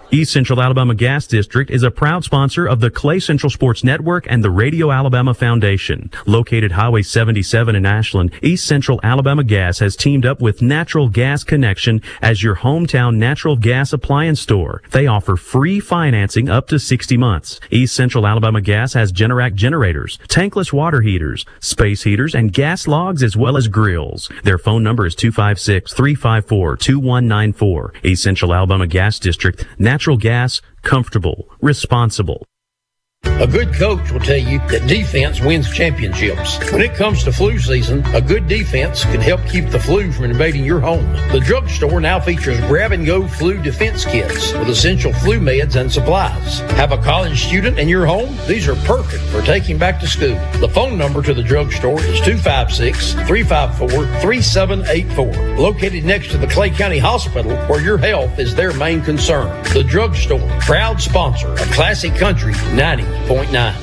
East Central Alabama Gas District is a proud sponsor of the Clay Central Sports Network and the Radio Alabama Foundation. Located Highway seventy-seven in Ashland, East Central Alabama Gas has teamed up with Natural Gas Connection as your hometown natural gas appliance store. They offer free financing up to sixty months. East Central Alabama Gas has Generac generators, tankless water heaters, space heaters, and gas logs as well as grills. Their phone number is two five six, three five four, two one nine four. East Central Alabama Gas District, natural gas, comfortable, responsible. A good coach will tell you that defense wins championships. When it comes to flu season, a good defense can help keep the flu from invading your home. The drugstore now features grab-and-go flu defense kits with essential flu meds and supplies. Have a college student in your home? These are perfect for taking back to school. The phone number to the drugstore is two five six, three five four, three seven eight four. Located next to the Clay County Hospital, where your health is their main concern. The drugstore, proud sponsor of Classic Country ninety point nine.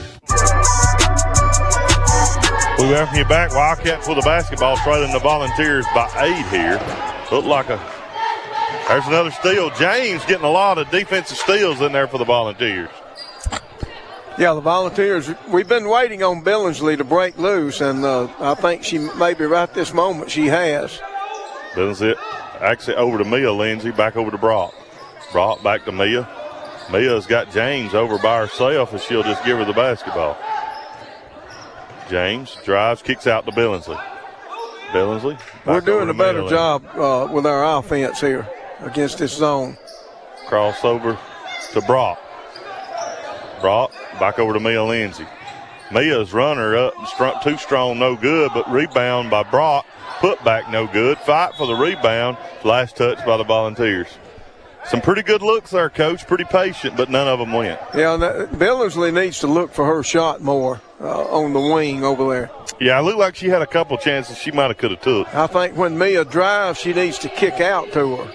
We welcome you back. Wildcats with the basketball, trailing the Volunteers by eight here. Look like a, there's another steal. James getting a lot of defensive steals in there for the Volunteers. Yeah, the Volunteers, we've been waiting on Billingsley to break loose, and uh, I think she maybe right this moment she has. Billingsley actually over to Mia Lindsay, back over to Brock. Brock back to Mia. Mia's got James over by herself, and she'll just give her the basketball. James drives, kicks out to Billingsley. Billingsley. We're doing a better job uh, with our offense here against this zone. Crossover to Brock. Brock back over to Mia Lindsay. Mia's runner up, too strong, no good, but rebound by Brock. Put back, no good. Fight for the rebound. Last touch by the Volunteers. Some pretty good looks there, Coach. Pretty patient, but none of them went. Yeah, that, Billingsley needs to look for her shot more uh, on the wing over there. Yeah, it looked like she had a couple chances she might have could have took. I think when Mia drives, she needs to kick out to her.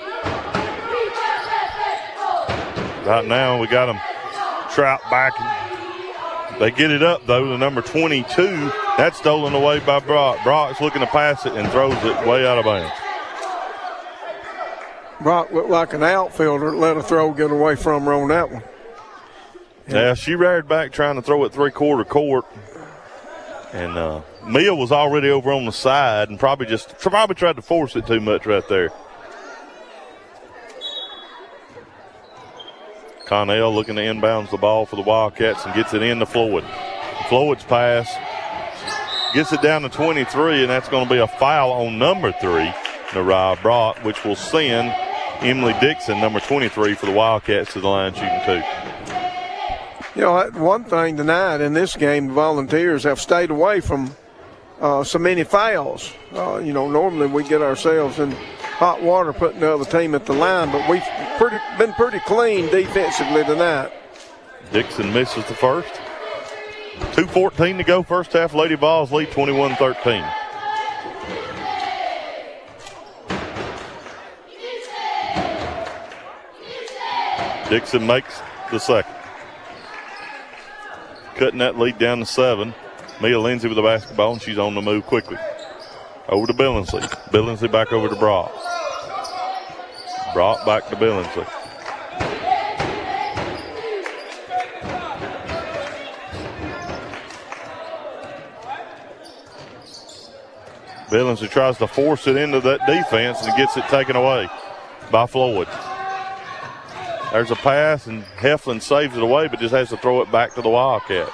Right now, we got them Trout back. They get it up, though, to number twenty-two. That's stolen away by Brock. Brock's looking to pass it and throws it way out of bounds. Brock looked like an outfielder. Let a throw get away from her on that one. Yeah, yeah she reared back trying to throw it three-quarter court. And uh, Mia was already over on the side and probably just probably tried to force it too much right there. Connell looking to inbounds the ball for the Wildcats and gets it in to Floyd. Floyd's pass gets it down to twenty-three, and that's going to be a foul on number three, Nariah Brock, which will send Emily Dixon, number twenty-three, for the Wildcats to the line shooting two. You know, one thing tonight in this game, the Volunteers have stayed away from uh, so many fouls. Uh, you know, normally we get ourselves in hot water putting the other team at the line, but we've pretty, been pretty clean defensively tonight. Dixon misses the first. two fourteen to go, first half. Lady Vols lead twenty-one thirteen. Dixon makes the second. Cutting that lead down to seven. Mia Lindsay with the basketball, and she's on the move quickly. Over to Billingsley. Billingsley back over to Brock. Brock back to Billingsley. Billingsley tries to force it into that defense and gets it taken away by Floyd. There's a pass, and Heflin saves it away, but just has to throw it back to the Wildcats.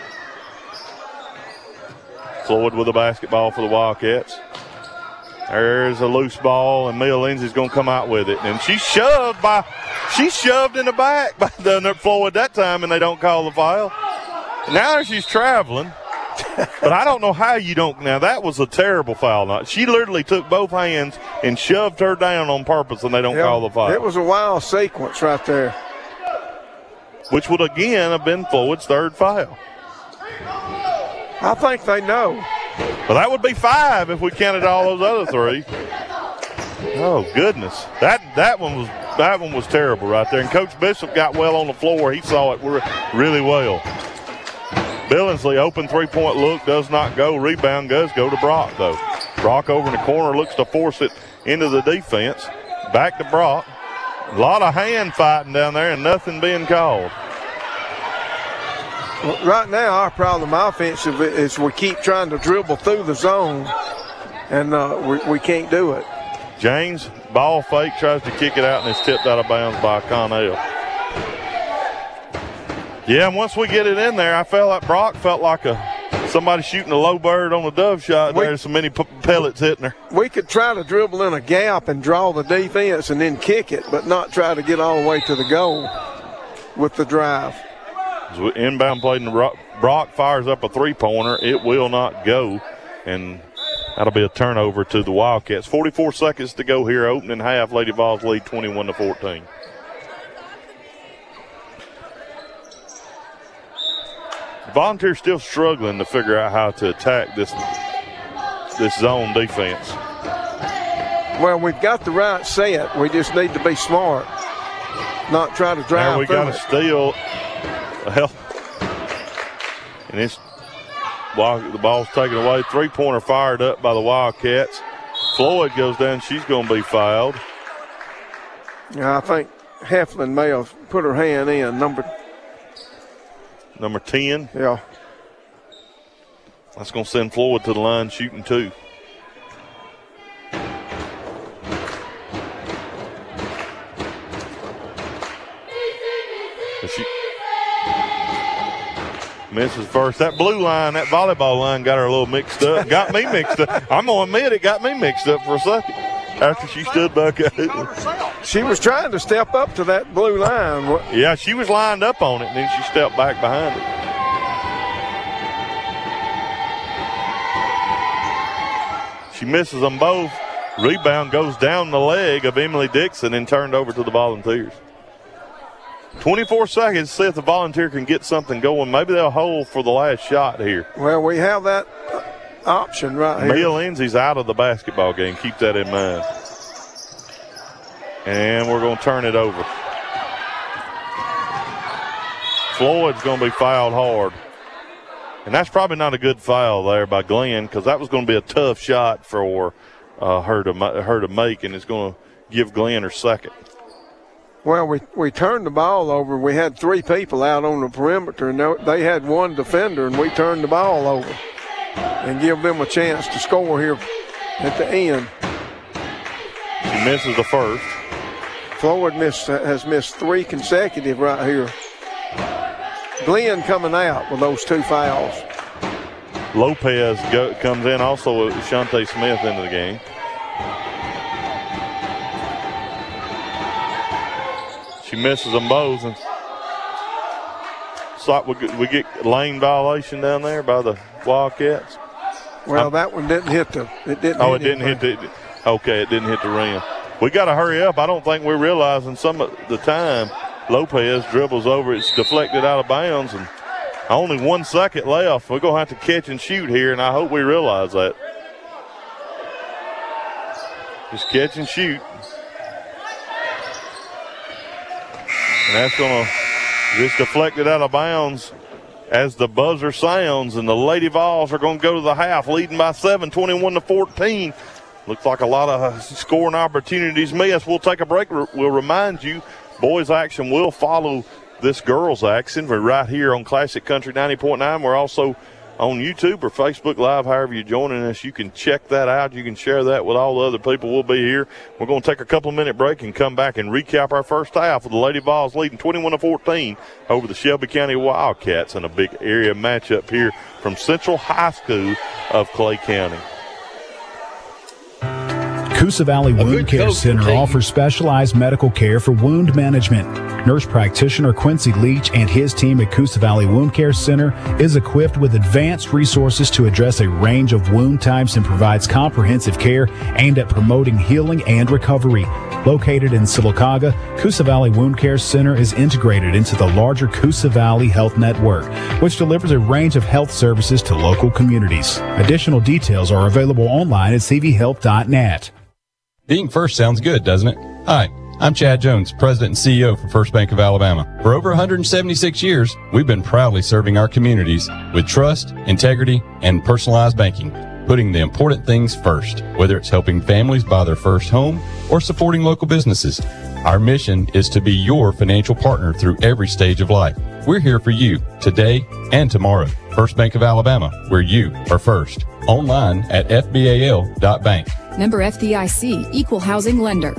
Floyd with the basketball for the Wildcats. There's a loose ball, and Mia Lindsay's going to come out with it. And she's shoved by, she's shoved in the back by the Floyd that time, and they don't call the foul. Now she's traveling. But I don't know how you don't. Now, that was a terrible foul. She literally took both hands and shoved her down on purpose, and they don't yeah, call the foul. It was a wild sequence right there. Which would, again, have been Floyd's third foul. I think they know. Well, that would be five if we counted all those other three. Oh, goodness. That that one was that one was terrible right there. And Coach Bishop got well on the floor. He saw it really well. Billingsley, open three-point look, does not go. Rebound does go to Brock, though. Brock over in the corner looks to force it into the defense. Back to Brock. A lot of hand fighting down there and nothing being called. Well, right now, our problem offensive is we keep trying to dribble through the zone, and uh, we, we can't do it. James, ball fake, tries to kick it out, and it's tipped out of bounds by Connell. Yeah, and once we get it in there, I felt like Brock felt like a somebody shooting a low bird on a dove shot. We, There's so many p- pellets hitting her. We could try to dribble in a gap and draw the defense and then kick it, but not try to get all the way to the goal with the drive. As we inbound play, and Brock fires up a three-pointer. It will not go, and that'll be a turnover to the Wildcats. forty-four seconds to go here, opening half. Lady Vols lead twenty-one to fourteen. Volunteers still struggling to figure out how to attack this this zone defense. Well, we've got the right set. We just need to be smart, not try to drive. Now we got to steal. Well, and it's the ball's taken away. Three-pointer fired up by the Wildcats. Floyd goes down. She's going to be fouled. Yeah, I think Heflin may have put her hand in. Number Number ten. Yeah. That's going to send Floyd to the line shooting two. She misses first. That blue line, that volleyball line got her a little mixed up. Got me mixed up. I'm going to admit it got me mixed up for a second after she stood back at it. She was trying to step up to that blue line. Yeah, she was lined up on it, and then she stepped back behind it. She misses them both. Rebound goes down the leg of Emily Dixon and turned over to the Volunteers. twenty-four seconds, see if the Volunteer can get something going. Maybe they'll hold for the last shot here. Well, we have that option right here. Mia Lindsay's out of the basketball game. Keep that in mind. And we're going to turn it over. Floyd's going to be fouled hard. And that's probably not a good foul there by Glenn, because that was going to be a tough shot for uh, her to her to make, and it's going to give Glenn her second. Well, we, we turned the ball over. We had three people out on the perimeter, and they had one defender, and we turned the ball over and give them a chance to score here at the end. She misses the first. Floyd missed, has missed three consecutive right here. Glenn coming out with those two fouls. Lopez go, comes in also with Shante Smith into the game. She misses them both. And so we, we get lane violation down there by the Wildcats. Well, I'm, that one didn't hit the. It didn't. Oh, hit it didn't anything. hit the. Okay, it didn't hit the rim. We got to hurry up. I don't think we're realizing some of the time Lopez dribbles over. It's deflected out of bounds, and only one second left. We're going to have to catch and shoot here, and I hope we realize that. Just catch and shoot. And that's going to just deflect it out of bounds as the buzzer sounds, and the Lady Vols are going to go to the half, leading by seven, twenty-one to fourteen. Looks like a lot of uh, scoring opportunities missed. We'll take a break. We'll remind you, boys action will follow this girls action. We're right here on Classic Country ninety point nine. We're also on YouTube or Facebook Live. However you're joining us, you can check that out. You can share that with all the other people. We'll be here. We're going to take a couple minute break and come back and recap our first half with the Lady Vols leading twenty-one to fourteen over the Shelby County Wildcats in a big area matchup here from Central High School of Clay County. Coosa Valley Wound Care Center offers specialized medical care for wound management. Nurse practitioner Quincy Leach and his team at Coosa Valley Wound Care Center is equipped with advanced resources to address a range of wound types and provides comprehensive care aimed at promoting healing and recovery. Located in Sylacauga, Coosa Valley Wound Care Center is integrated into the larger Coosa Valley Health Network, which delivers a range of health services to local communities. Additional details are available online at c v health dot net. Being first sounds good, doesn't it? Hi, I'm Chad Jones, President and C E O for First Bank of Alabama. For over one hundred seventy-six years, we've been proudly serving our communities with trust, integrity, and personalized banking, putting the important things first, whether it's helping families buy their first home or supporting local businesses. Our mission is to be your financial partner through every stage of life. We're here for you today and tomorrow. First Bank of Alabama, where you are first. Online at f b a l dot bank. Member F D I C, Equal Housing Lender.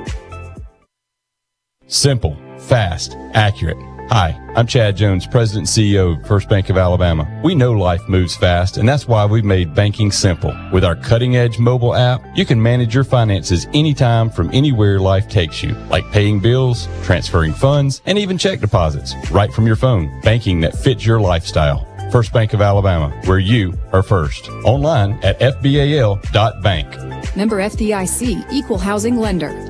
Simple, fast, accurate. Hi, I'm Chad Jones, President and C E O of First Bank of Alabama. We know life moves fast, and that's why we've made banking simple. With our cutting-edge mobile app, you can manage your finances anytime from anywhere life takes you, like paying bills, transferring funds, and even check deposits, right from your phone. Banking that fits your lifestyle. First Bank of Alabama, where you are first. Online at f b a l dot bank. Member F D I C, Equal Housing Lender.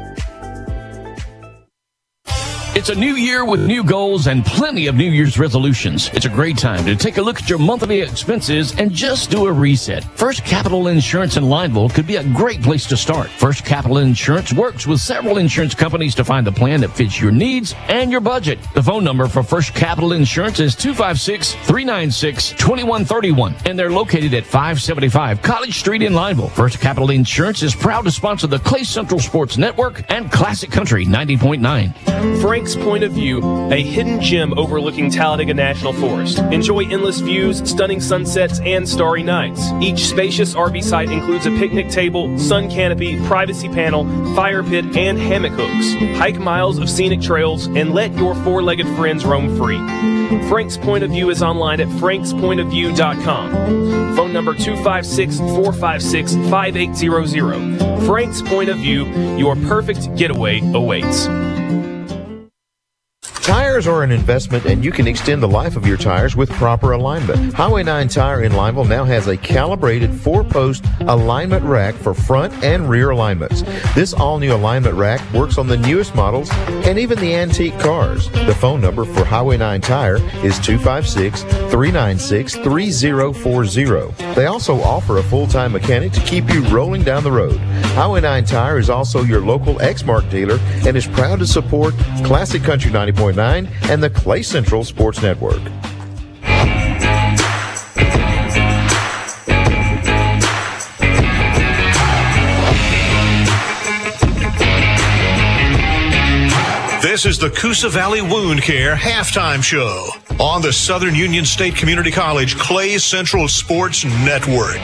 It's a new year with new goals and plenty of New Year's resolutions. It's a great time to take a look at your monthly expenses and just do a reset. First Capital Insurance in Lineville could be a great place to start. First Capital Insurance works with several insurance companies to find the plan that fits your needs and your budget. The phone number for First Capital Insurance is two five six, three nine six, two one three one, and they're located at five seventy-five College Street in Lineville. First Capital Insurance is proud to sponsor the Clay Central Sports Network and Classic Country ninety point nine. Frank's Point of View, a hidden gem overlooking Talladega National Forest. Enjoy endless views, stunning sunsets, and starry nights. Each spacious R V site includes a picnic table, sun canopy, privacy panel, fire pit, and hammock hooks. Hike miles of scenic trails and let your four-legged friends roam free. Frank's Point of View is online at franks point of view dot com. Phone number two five six, four five six, five eight zero zero. Frank's Point of View, your perfect getaway awaits. Tires are an investment, and you can extend the life of your tires with proper alignment. Highway nine Tire in Lineville now has a calibrated four-post alignment rack for front and rear alignments. This all-new alignment rack works on the newest models and even the antique cars. The phone number for Highway nine Tire is two five six, three nine six, three zero four zero. They also offer a full-time mechanic to keep you rolling down the road. Highway nine Tire is also your local Exmark dealer and is proud to support Classic Country ninety point nine and the Clay Central Sports Network. This is the Coosa Valley Wound Care Halftime Show on the Southern Union State Community College Clay Central Sports Network.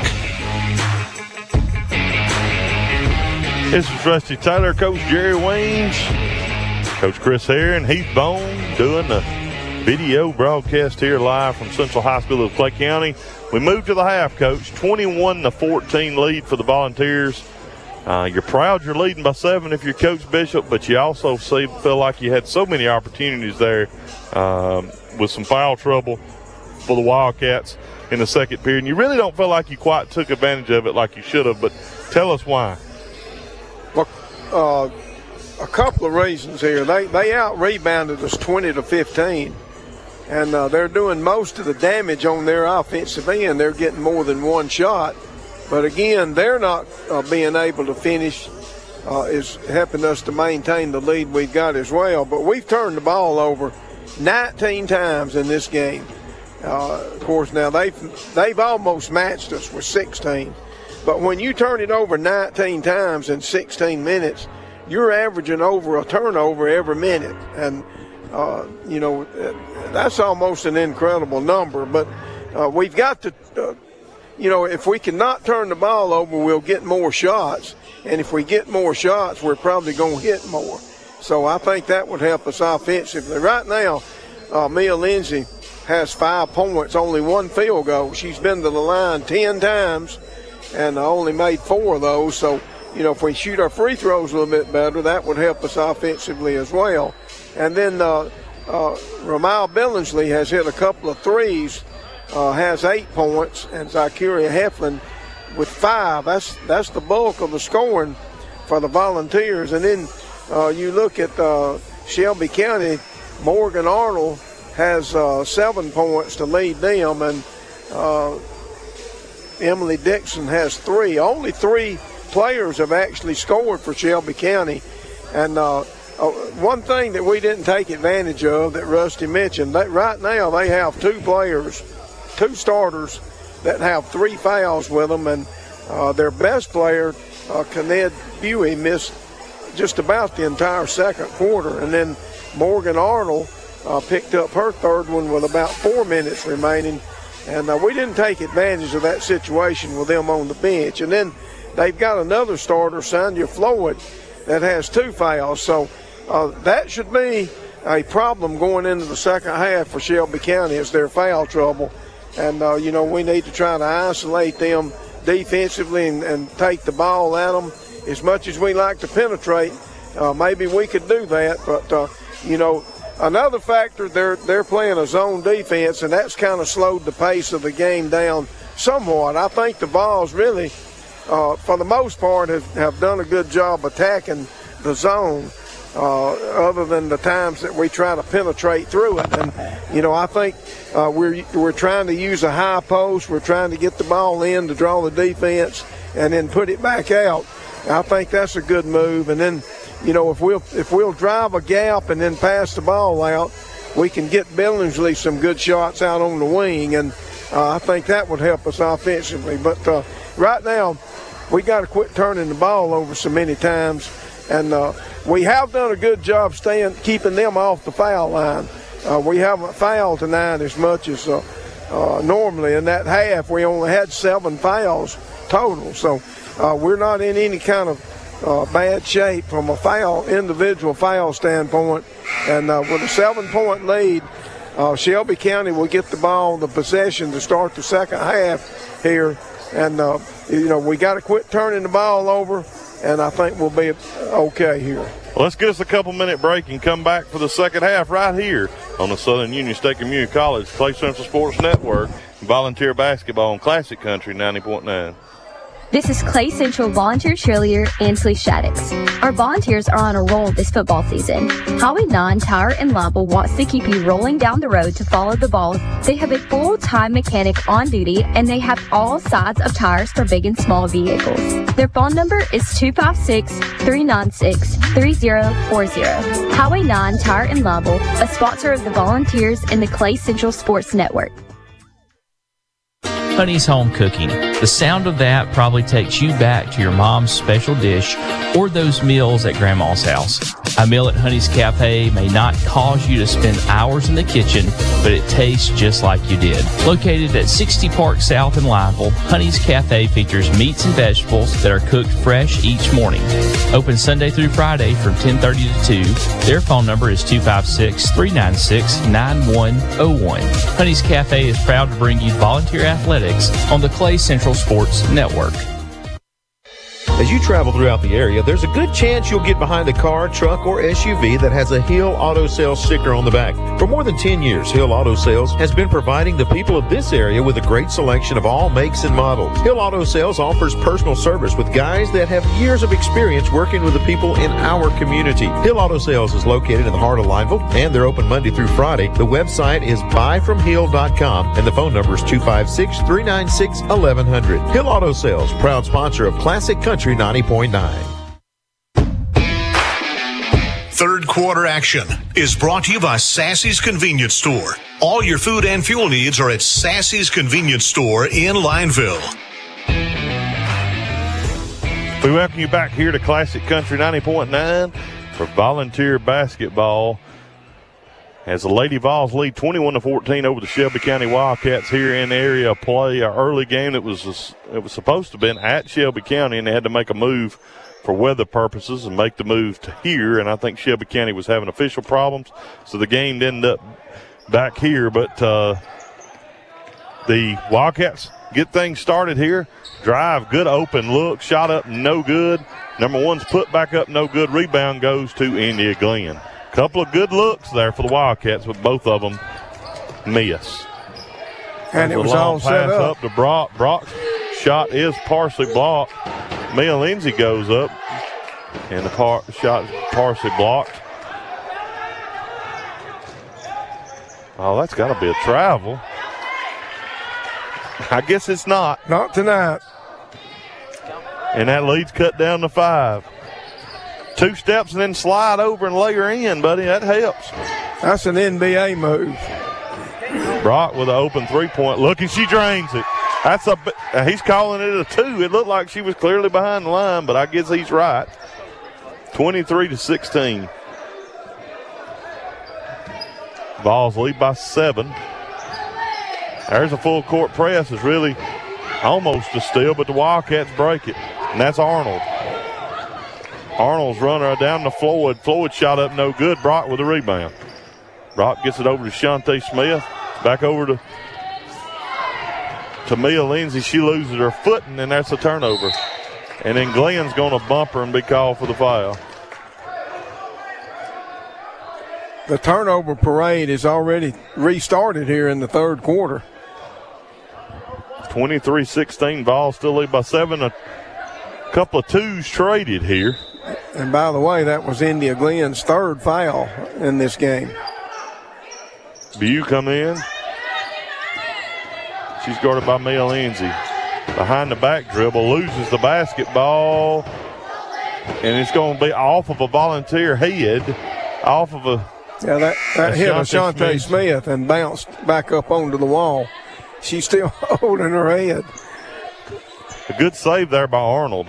This is Rusty Tyler, Coach Jerry Weems, Coach Chris Hare, and Heath Bone doing the video broadcast here live from Central Hospital of Clay County. We moved to the half, Coach. twenty-one to fourteen lead for the Volunteers. Uh, you're proud you're leading by seven if you're Coach Bishop, but you also see, feel like you had so many opportunities there um, with some foul trouble for the Wildcats in the second period. And you really don't feel like you quite took advantage of it like you should have, but tell us why. Well, uh, a couple of reasons here. They they out-rebounded us twenty to fifteen, and uh, they're doing most of the damage on their offensive end. They're getting more than one shot. But, again, they're not uh, being able to finish uh, is helping us to maintain the lead we've got as well. But we've turned the ball over nineteen times in this game. Uh, of course, now they've, they've almost matched us with sixteen. But when you turn it over nineteen times in sixteen minutes, you're averaging over a turnover every minute. And, uh, you know, that's almost an incredible number. But uh, we've got to, uh, you know, if we cannot turn the ball over, we'll get more shots. And if we get more shots, we're probably going to hit more. So I think that would help us offensively. Right now, uh, Mia Lindsay has five points, only one field goal. She's been to the line ten times and only made four of those. So, you know, if we shoot our free throws a little bit better, that would help us offensively as well. And then uh, uh, Ramal Billingsley has hit a couple of threes, uh, has eight points, and Zykeria Heflin with five. That's that's the bulk of the scoring for the Volunteers. And then uh, you look at uh, Shelby County, Morgan Arnold has uh, seven points to lead them, and uh, Emily Dixon has three. Only three players have actually scored for Shelby County. And uh, uh, one thing that we didn't take advantage of that Rusty mentioned, that right now they have two players, two starters that have three fouls with them, and uh, their best player, uh, Kenneth Buey, missed just about the entire second quarter. And then Morgan Arnold uh, picked up her third one with about four minutes remaining. And uh, we didn't take advantage of that situation with them on the bench. And then they've got another starter, Sonia Floyd, that has two fouls. So uh, that should be a problem going into the second half for Shelby County is their foul trouble. And, uh, you know, we need to try to isolate them defensively and, and take the ball at them. As much as we like to penetrate, uh, maybe we could do that. But, uh, you know, another factor, they're, they're playing a zone defense, and that's kind of slowed the pace of the game down somewhat. I think the Vols really, uh, for the most part, have, have done a good job attacking the zone. Uh, other than the times that we try to penetrate through it. And, you know, I think uh, we're we're trying to use a high post. We're trying to get the ball in to draw the defense and then put it back out. I think that's a good move. And then, you know, if we'll, if we'll drive a gap and then pass the ball out, we can get Billingsley some good shots out on the wing. And uh, I think that would help us offensively. But uh, right now, we got to quit turning the ball over so many times. And uh, we have done a good job staying, keeping them off the foul line. Uh, we haven't fouled tonight as much as uh, uh, normally. In that half, we only had seven fouls total. So uh, we're not in any kind of uh, bad shape from a foul, individual foul standpoint. And uh, with a seven-point lead, uh, Shelby County will get the ball, the possession to start the second half here. And, uh, you know, we got to quit turning the ball over. And I think we'll be okay here. Well, let's get us a couple-minute break and come back for the second half right here on the Southern Union State Community College Clay Central Sports Network. Volunteer basketball on Classic Country ninety point nine. This is Clay Central volunteer cheerleader Ansley Shaddix. Our volunteers are on a roll this football season. Highway nine Tire and Liable wants to keep you rolling down the road to follow the ball. They have a full-time mechanic on duty, and they have all sides of tires for big and small vehicles. Their phone number is two five six, three nine six, three zero four zero. Highway nine Tire and Liable, a sponsor of the Volunteers and the Clay Central Sports Network. Honey's Home Cooking. The sound of that probably takes you back to your mom's special dish or those meals at Grandma's house. A meal at Honey's Cafe may not cause you to spend hours in the kitchen, but it tastes just like you did. Located at sixty Park South in Lineville, Honey's Cafe features meats and vegetables that are cooked fresh each morning. Open Sunday through Friday from ten thirty to two. Their phone number is two five six, three nine six, nine one zero one. Honey's Cafe is proud to bring you volunteer athletics on the Clay Central Sports Network. As you travel throughout the area, there's a good chance you'll get behind a car, truck, or S U V that has a Hill Auto Sales sticker on the back. For more than ten years, Hill Auto Sales has been providing the people of this area with a great selection of all makes and models. Hill Auto Sales offers personal service with guys that have years of experience working with the people in our community. Hill Auto Sales is located in the heart of Lineville, and they're open Monday through Friday. The website is buy from hill dot com, and the phone number is two five six, three nine six, eleven hundred. Hill Auto Sales, proud sponsor of Classic Country ninety point nine. Third quarter action is brought to you by Sassy's Convenience Store. All your food and fuel needs are at Sassy's Convenience Store in Lineville. We welcome you back here to Classic Country ninety point nine for volunteer basketball. As the Lady Vols lead twenty-one to fourteen over the Shelby County Wildcats here in area play, an early game that was it was supposed to have been at Shelby County, and they had to make a move for weather purposes and make the move to here. And I think Shelby County was having official problems, so the game ended up back here. But uh, the Wildcats get things started here. Drive, good open look, shot up, no good. Number one's put back up, no good. Rebound goes to India Glenn. Couple of good looks there for the Wildcats, but both of them miss. And it was all set up. up to Brock. Brock's shot is partially blocked. Mia Lindsay goes up, and the par- shot is partially blocked. Oh, that's got to be a travel. I guess it's not. Not tonight. And that lead's cut down to five. Two steps and then slide over and lay her in, buddy. That helps. That's an N B A move. Brock with an open three-point look, and she drains it. That's a. He's calling it a two. It looked like she was clearly behind the line, but I guess he's right. twenty-three to sixteen. Vols lead by seven. There's a full court press. It's really almost a steal, but the Wildcats break it. And that's Arnold. Arnold's runner down to Floyd. Floyd shot up no good. Brock with the rebound. Brock gets it over to Shantae Smith. Back over to, to Mia Lindsay. She loses her footing, and that's a turnover. And then Glenn's going to bump her and be called for the foul. The turnover parade is already restarted here in the third quarter. twenty-three sixteen. Vols still lead by seven. A couple of twos traded here. And by the way, that was India Glenn's third foul in this game. Bew come in. She's guarded by Mia Lindsay. Behind the back dribble, loses the basketball. And it's going to be off of a Volunteer head. Off of a... Yeah, that, that hit Ashante Smith. Smith and bounced back up onto the wall. She's still holding her head. A good save there by Arnold.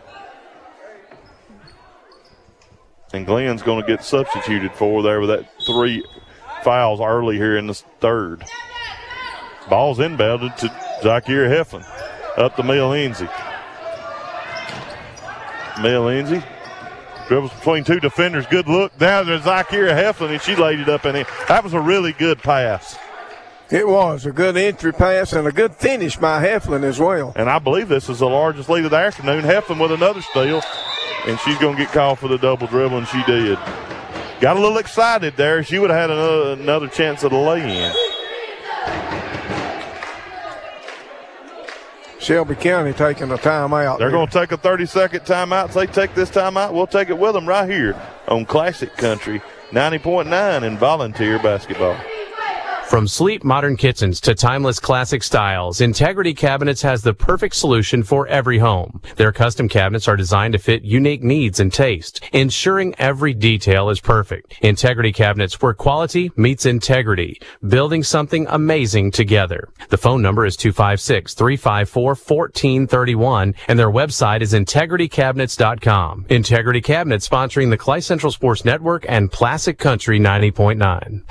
And Glenn's going to get substituted for there with that three fouls early here in the third. Ball's inbounded to Zakir Heflin. Up to Mia Lindsay. Mia Lindsay dribbles between two defenders. Good look down to Zakir Heflin, and she laid it up in it. That was a really good pass. It was a good entry pass and a good finish by Heflin as well. And I believe this is the largest lead of the afternoon. Heflin with another steal, and she's going to get called for the double dribble, and she did. Got a little excited there. She would have had another, another chance at a lay-in. Shelby County taking a timeout. They're going to take a thirty-second timeout. If they take this timeout, we'll take it with them right here on Classic Country ninety point nine in Volunteer basketball. From sleek modern kitchens to timeless classic styles, Integrity Cabinets has the perfect solution for every home. Their custom cabinets are designed to fit unique needs and taste, ensuring every detail is perfect. Integrity Cabinets, where quality meets integrity, building something amazing together. The phone number is two five six, three five four, one four three one, and their website is integrity cabinets dot com. Integrity Cabinets sponsoring the Clay Central Sports Network and Classic Country ninety point nine.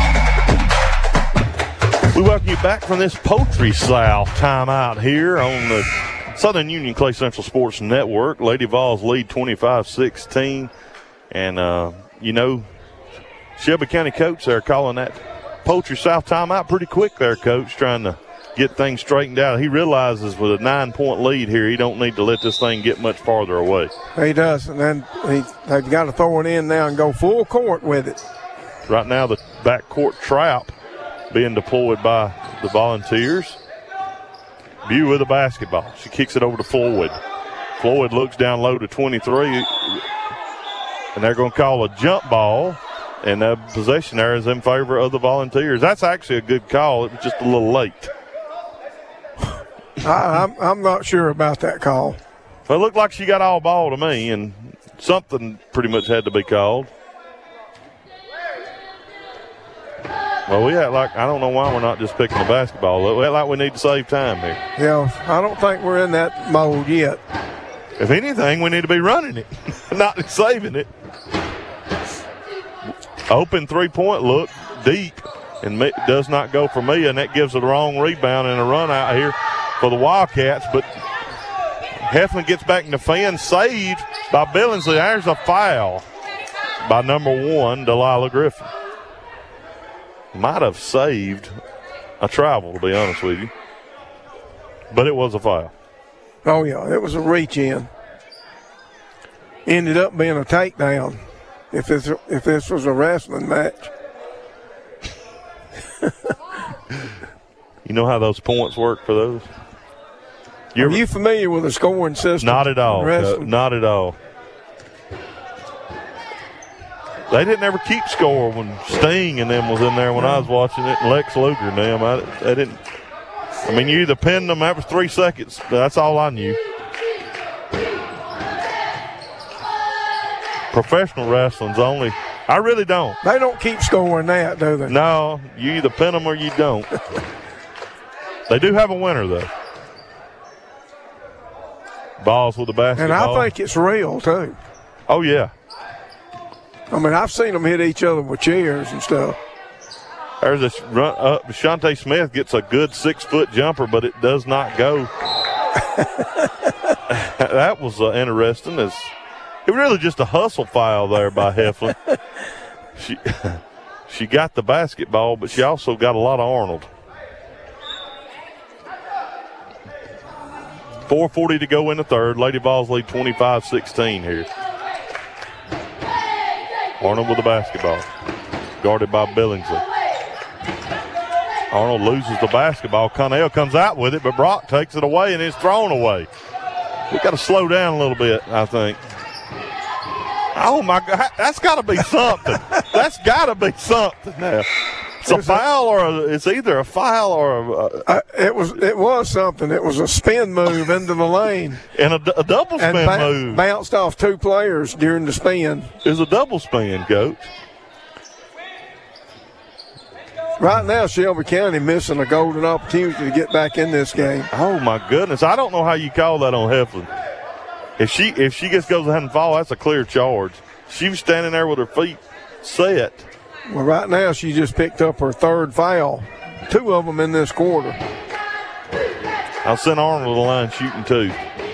We welcome you back from this Poultry South timeout here on the Southern Union Clay Central Sports Network. Lady Vols lead twenty-five sixteen. And, uh, you know, Shelby County coach there calling that Poultry South timeout pretty quick there, coach, trying to get things straightened out. He realizes with a nine-point lead here, he don't need to let this thing get much farther away. He does, and then he, they've got to throw it in now and go full court with it. Right now the backcourt trap being deployed by the Volunteers. Bew with the basketball. She kicks it over to Floyd. Floyd looks down low to twenty-three, and they're going to call a jump ball, and the possession there is in favor of the Volunteers. That's actually a good call. It was just a little late. I, I'm, I'm not sure about that call. Well, it looked like she got all ball to me, and something pretty much had to be called. Well, we act like, I don't know why we're not just picking the basketball up. We act like we need to save time here. Yeah, I don't think we're in that mode yet. If anything, we need to be running it, not saving it. Open three-point look, deep, and does not go for me, and that gives a wrong rebound and a run out here for the Wildcats. But Heflin gets back in the fan, saved by Billingsley. There's a foul by number one, Delilah Griffin. Might have saved a travel, to be honest with you. But it was a foul. Oh, yeah, it was a reach-in. Ended up being a takedown if this, if this was a wrestling match. You know how those points work for those? You're, Are you familiar with the scoring system? Not at all. Uh, not at all. They didn't ever keep score when Sting and them was in there when I was watching it, and Lex Luger and them. I, I didn't. I mean, you either pinned them, that was three seconds. That's all I knew. Professional wrestling's only. I really don't. They don't keep scoring that, do they? No, you either pin them or you don't. They do have a winner, though. Balls with the basketball. And I think it's real, too. Oh, yeah. I mean, I've seen them hit each other with chairs and stuff. There's a run up. Uh, Shante Smith gets a good six-foot jumper, but it does not go. That was uh, interesting. It's, it was really just a hustle foul there by Heflin. She, she got the basketball, but she also got a lot of Arnold. four forty to go in the third. Lady Vols lead twenty-five sixteen here. Arnold with the basketball. Guarded by Billingsley. Arnold loses the basketball. Connell comes out with it, but Brock takes it away and it's thrown away. We've got to slow down a little bit, I think. Oh, my God. That's got to be something. That's got to be something now. It's a foul or a, it's either a foul or a, a uh, it was it was something. It was a spin move into the lane and a, a double spin and ba- move. Bounced off two players during the spin. It was a double spin, Coach. Right now, Shelby County missing a golden opportunity to get back in this game. Oh my goodness! I don't know how you call that on Heflin. If she if she just goes ahead and fall, that's a clear charge. She was standing there with her feet set. Well, right now she just picked up her third foul. Two of them in this quarter. I'll send Arnold to the line shooting two.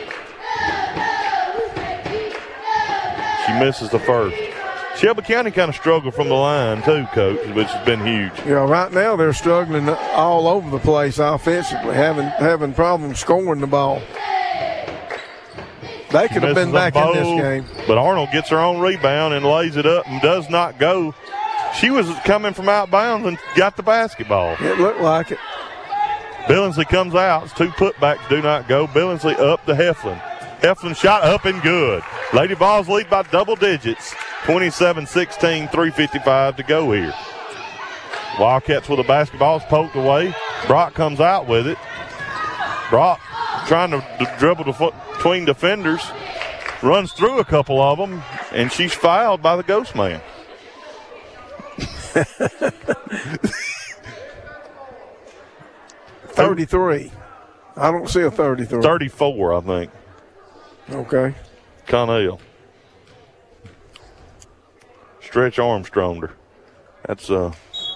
She misses the first. Shelby County kind of struggled from the line too, Coach, which has been huge. Yeah, right now they're struggling all over the place offensively, having having problems scoring the ball. They could have been back in this game. But Arnold gets her own rebound and lays it up and does not go. She was coming from out bounds and got the basketball. It looked like it. Billingsley comes out. It's two putbacks do not go. Billingsley up to Heflin. Heflin shot up and good. Lady Vols lead by double digits. twenty-seven sixteen, three fifty-five to go here. Wildcats with the basketball. It's poked away. Brock comes out with it. Brock trying to d- dribble the foot between defenders. Runs through a couple of them, and she's fouled by the Ghost Man. thirty-three. I don't see a thirty-three. thirty-four, I think. Okay. Connell. Stretch Armstronger. That's uh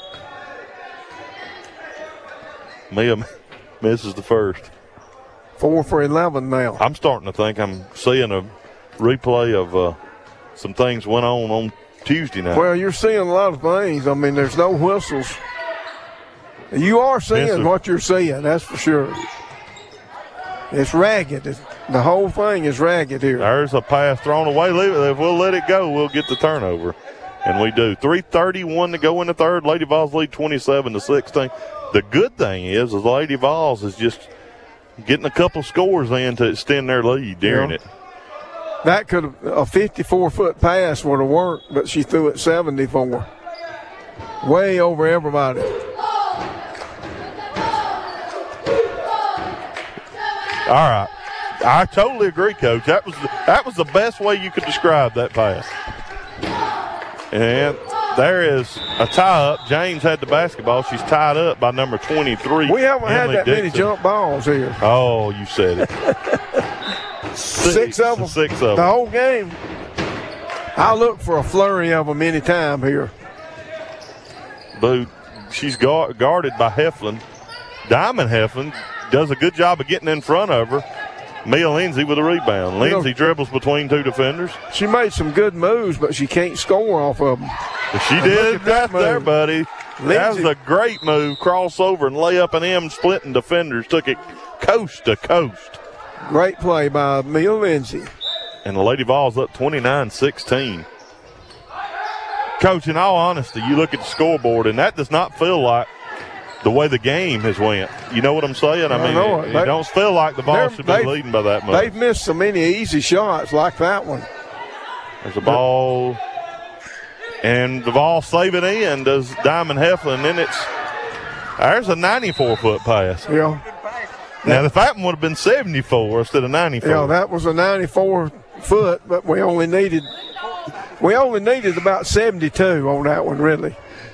Mia misses the first. Four for eleven now. I'm starting to think I'm seeing a replay of uh, some things went on on Tuesday night. Well, you're seeing a lot of things. I mean, there's no whistles. You are seeing Yes, what you're seeing, that's for sure. It's ragged. It's, the whole thing is ragged here. There's a pass thrown away. Leave it. If we'll let it go, we'll get the turnover. And we do. three thirty-one to go in the third. Lady Vols lead twenty-seven to sixteen. The good thing is, is Lady Vols is just getting a couple scores in to extend their lead during yeah. it. That could have, a fifty-four foot pass would have worked, but she threw it seventy-four. Way over everybody. All right. I totally agree, Coach. That was the, that was the best way you could describe that pass. And there is a tie-up. James had the basketball. She's tied up by number twenty-three. We haven't Emily had that Dixon. many jump balls here. Oh, you said it. Six, Six of them. Six of them. The whole game. I'll look for a flurry of them any time here. Boo. She's guard, guarded by Heflin. Diamond Heflin does a good job of getting in front of her. Mia Lindsay with a rebound. Lindsay you know, dribbles between two defenders. She made some good moves, but she can't score off of them. She and did that there, buddy. Lindsay. That was a great move. Crossover and lay up and M splitting defenders. Took it coast to coast. Great play by Mia Lindsay. And the Lady Vols up twenty-nine sixteen. Coach, in all honesty, you look at the scoreboard, and that does not feel like the way the game has went. You know what I'm saying? I, I mean, know it, it. it don't feel like the Vols should be leading by that much. They've missed so many easy shots like that one. There's a ball, and the ball save it in does Diamond Heflin, and then it's there's a ninety-four foot pass. Yeah. Now, if that one would have been seventy-four instead of ninety-four. Yeah, that was a ninety-four foot, but we only needed we only needed about seventy-two on that one, really.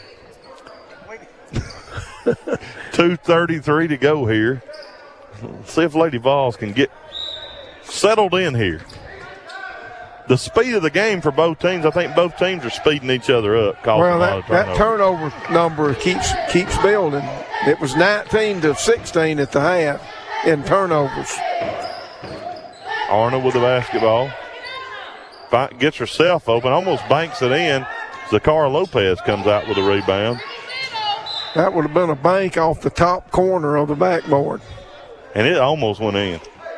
two thirty-three to go here. Let's see if Lady Vols can get settled in here. the speed of the game for both teams, I think both teams are speeding each other up. Well, that, that turnover number keeps keeps building. It was nineteen to sixteen at the half in turnovers. Arnold with the basketball. Gets herself open, almost banks it in. Zakara Lopez comes out with a rebound. That would have been a bank off the top corner of the backboard. And it almost went in.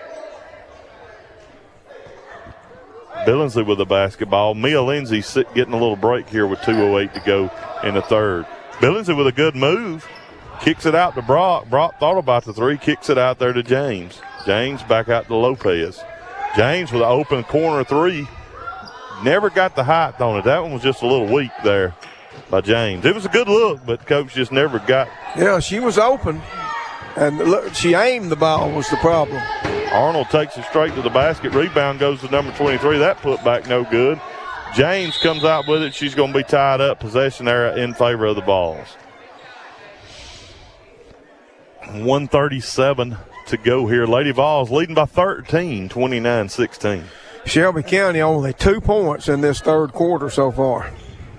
Billingsley with the basketball. Mia Lindsay sit, getting a little break here with two oh eight to go in the third. Billingsley with a good move. Kicks it out to Brock. Brock thought about the three. Kicks it out there to James. James back out to Lopez. James with an open corner three. Never got the height on it. That one was just a little weak there by James. It was a good look, but coach just never got. Yeah, she was open, and look, she aimed the ball was the problem. Arnold takes it straight to the basket. Rebound goes to number twenty-three. That put back no good. James comes out with it. She's going to be tied up. Possession there in favor of the Vols. one thirty-seven to go here. Lady Vols leading by thirteen, twenty-nine sixteen. Shelby County only two points in this third quarter so far.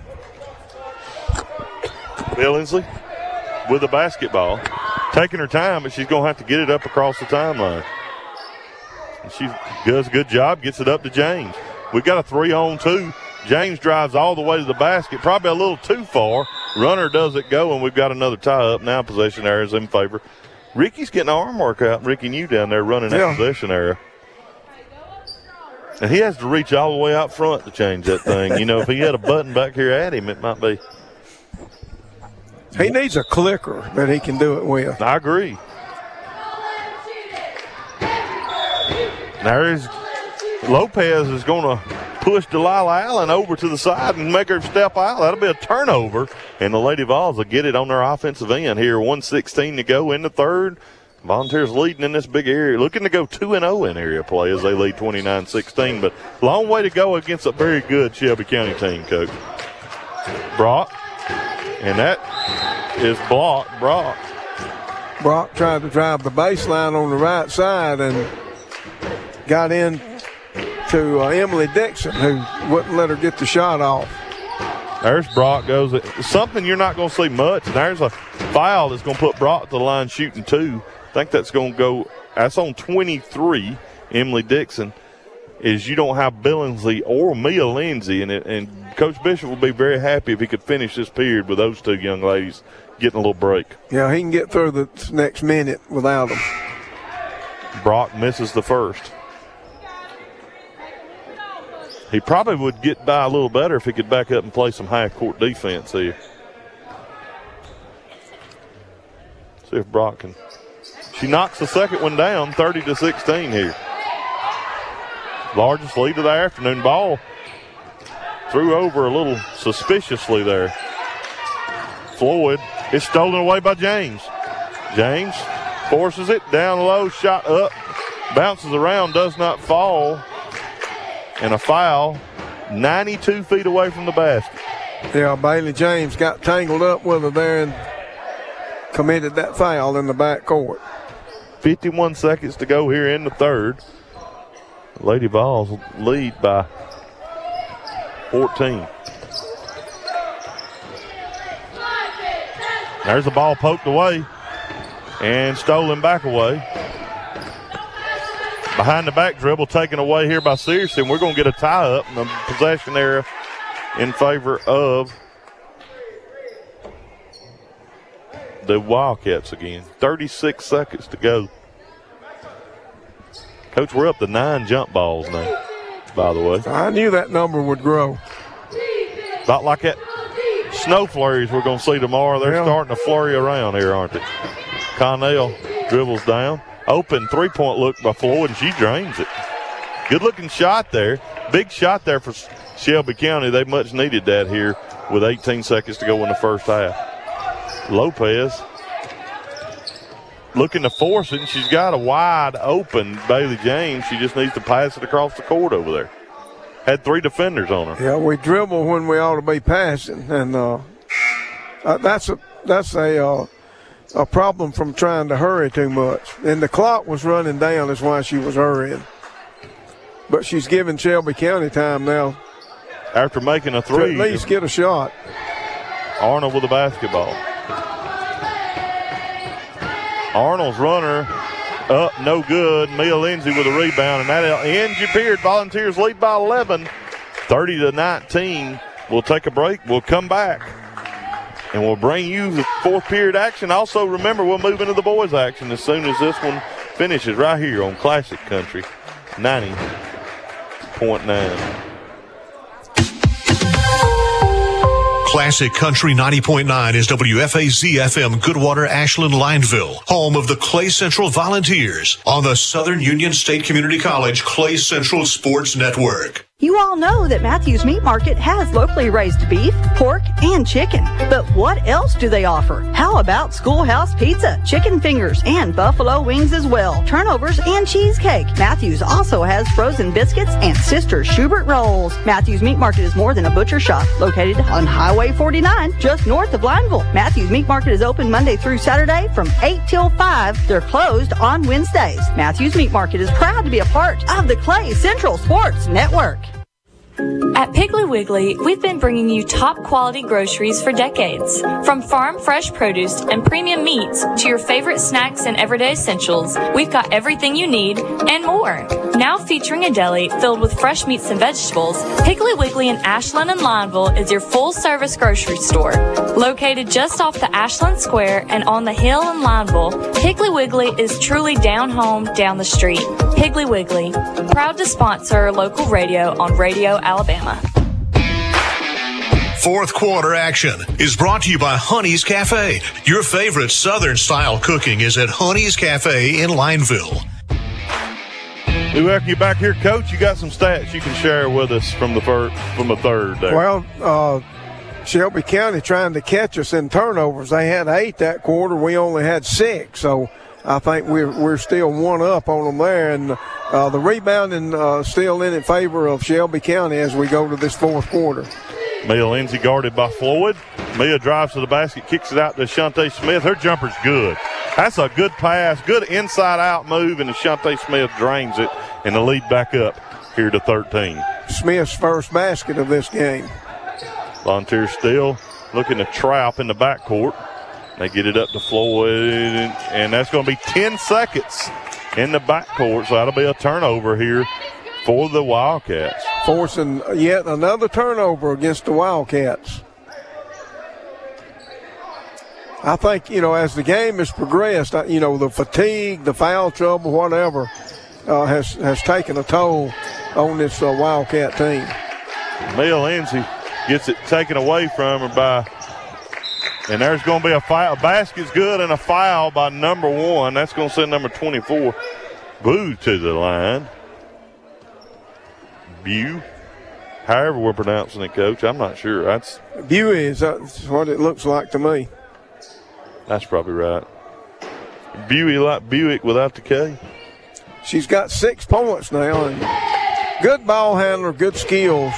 Billingsley with the basketball. Taking her time, but she's going to have to get it up across the timeline. And she does a good job, gets it up to James. We've got a three on two. James drives all the way to the basket, probably a little too far. Runner does it go, and we've got another tie up. Now possession area is in favor. Ricky's getting arm work out. Ricky New down there running that yeah. possession area. And he has to reach all the way out front to change that thing. You know, if he had a button back here at him, it might be. He needs a clicker that he can do it with. I agree. There's Lopez is going to push Delilah Allen over to the side and make her step out. That'll be a turnover. And the Lady Vols will get it on their offensive end here. one sixteen to go in the third. Volunteers leading in this big area, looking to go two and oh in area play as they lead twenty-nine sixteen. But long way to go against a very good Shelby County team, Coach. Brock, and that is blocked. Brock. Brock tried to drive the baseline on the right side and got in to uh, Emily Dixon, who wouldn't let her get the shot off. There's Brock goes. Something you're not going to see much. There's a foul that's going to put Brock to the line shooting two. I think that's going to go. That's on twenty-three, Emily Dixon, is you don't have Billingsley or Mia Lindsay. And, it, and Coach Bishop will be very happy if he could finish this period with those two young ladies getting a little break. Yeah, he can get through the next minute without them. Brock misses the first. He probably would get by a little better if he could back up and play some half-court defense here. See if Brock can. She knocks the second one down, thirty to sixteen here. Largest lead of the afternoon. Ball threw over a little suspiciously there. Floyd is stolen away by James. James forces it down low, shot up, bounces around, does not fall. And a foul ninety-two feet away from the basket. Yeah, Bailey James got tangled up with her there and committed that foul in the backcourt. fifty-one seconds to go here in the third. Lady Vols lead by fourteen. There's the ball poked away and stolen back away. Behind the back dribble taken away here by Searcy, and we're going to get a tie-up in the possession area in favor of the Wildcats again. thirty-six seconds to go. Coach, we're up to nine jump balls now, by the way. I knew that number would grow. About like that snow flurries we're going to see tomorrow. They're yeah. starting to flurry around here, aren't they? Connell dribbles down. Open three-point look by Floyd, and she drains it. Good-looking shot there. Big shot there for Shelby County. They much needed that here with eighteen seconds to go in the first half. Lopez looking to force it, and she's got a wide open Bailey James. She just needs to pass it across the court over there. Had three defenders on her. Yeah, we dribble when we ought to be passing, and uh, uh, that's a that's a uh, a problem from trying to hurry too much. And the clock was running down, is why she was hurrying. but she's giving Shelby County time now. After making a three. To at least get a shot. Arnold with the basketball. Arnold's runner up, no good. Mia Lindsay with a rebound, and that ends your period. Volunteers lead by eleven, thirty to nineteen. We'll take a break. We'll come back, and we'll bring you the fourth period action. Also, remember, we'll move into the boys' action as soon as this one finishes right here on Classic Country ninety point nine. Classic Country ninety point nine is W F A Z F M Goodwater, Ashland, Lineville, home of the Clay Central Volunteers on the Southern Union State Community College Clay Central Sports Network. You all know that Matthews Meat Market has locally raised beef, pork, and chicken. But what else do they offer? How about Schoolhouse Pizza, chicken fingers, and buffalo wings as well, turnovers, and cheesecake? Matthews also has frozen biscuits and Sister Schubert rolls. Matthews Meat Market is more than a butcher shop, located on Highway forty-nine, just north of Lineville. Matthews Meat Market is open Monday through Saturday from eight till five. They're closed on Wednesdays. Matthews Meat Market is proud to be a part of the Clay Central Sports Network. At Piggly Wiggly, we've been bringing you top quality groceries for decades. From farm fresh produce and premium meats to your favorite snacks and everyday essentials, we've got everything you need and more. Now featuring a deli filled with fresh meats and vegetables, Piggly Wiggly in Ashland and Lineville is your full-service grocery store. Located just off the Ashland Square and on the hill in Lineville, Piggly Wiggly is truly down home, down the street. Piggly Wiggly, proud to sponsor local radio on Radio Alabama. Fourth quarter action is brought to you by Honey's Cafe. Your favorite Southern-style cooking is at Honey's Cafe in Lineville. We welcome you back here, Coach. You got some stats you can share with us from the first, from the third there. Well, uh, Shelby County trying to catch us in turnovers. They had eight that quarter. We only had six. So I think we're we're still one up on them there. And uh, the rebounding uh, still in favor of Shelby County as we go to this fourth quarter. Mia Lindsay guarded by Floyd. Mia drives to the basket, kicks it out to Shante Smith. Her jumper's good. That's a good pass, good inside-out move, and Shante Smith drains it, and the lead back up here to thirteen. Smith's first basket of this game. Volunteers still looking to trap in the backcourt. They get it up to Floyd, and, and that's going to be ten seconds in the backcourt, so that'll be a turnover here for the Wildcats. Forcing yet another turnover against the Wildcats. I think, you know, as the game has progressed, you know, the fatigue, the foul trouble, whatever, uh, has, has taken a toll on this uh, Wildcat team. Mia Lindsay gets it taken away from her by, and there's going to be a foul. A basket's good and a foul by number one. That's going to send number twenty-four, Boo, to the line. Bew, however we're pronouncing it, Coach, I'm not sure. That's Bew is that's what it looks like to me. That's probably right. Buick like Buick without the K. She's got six points now, and good ball handler, good skills.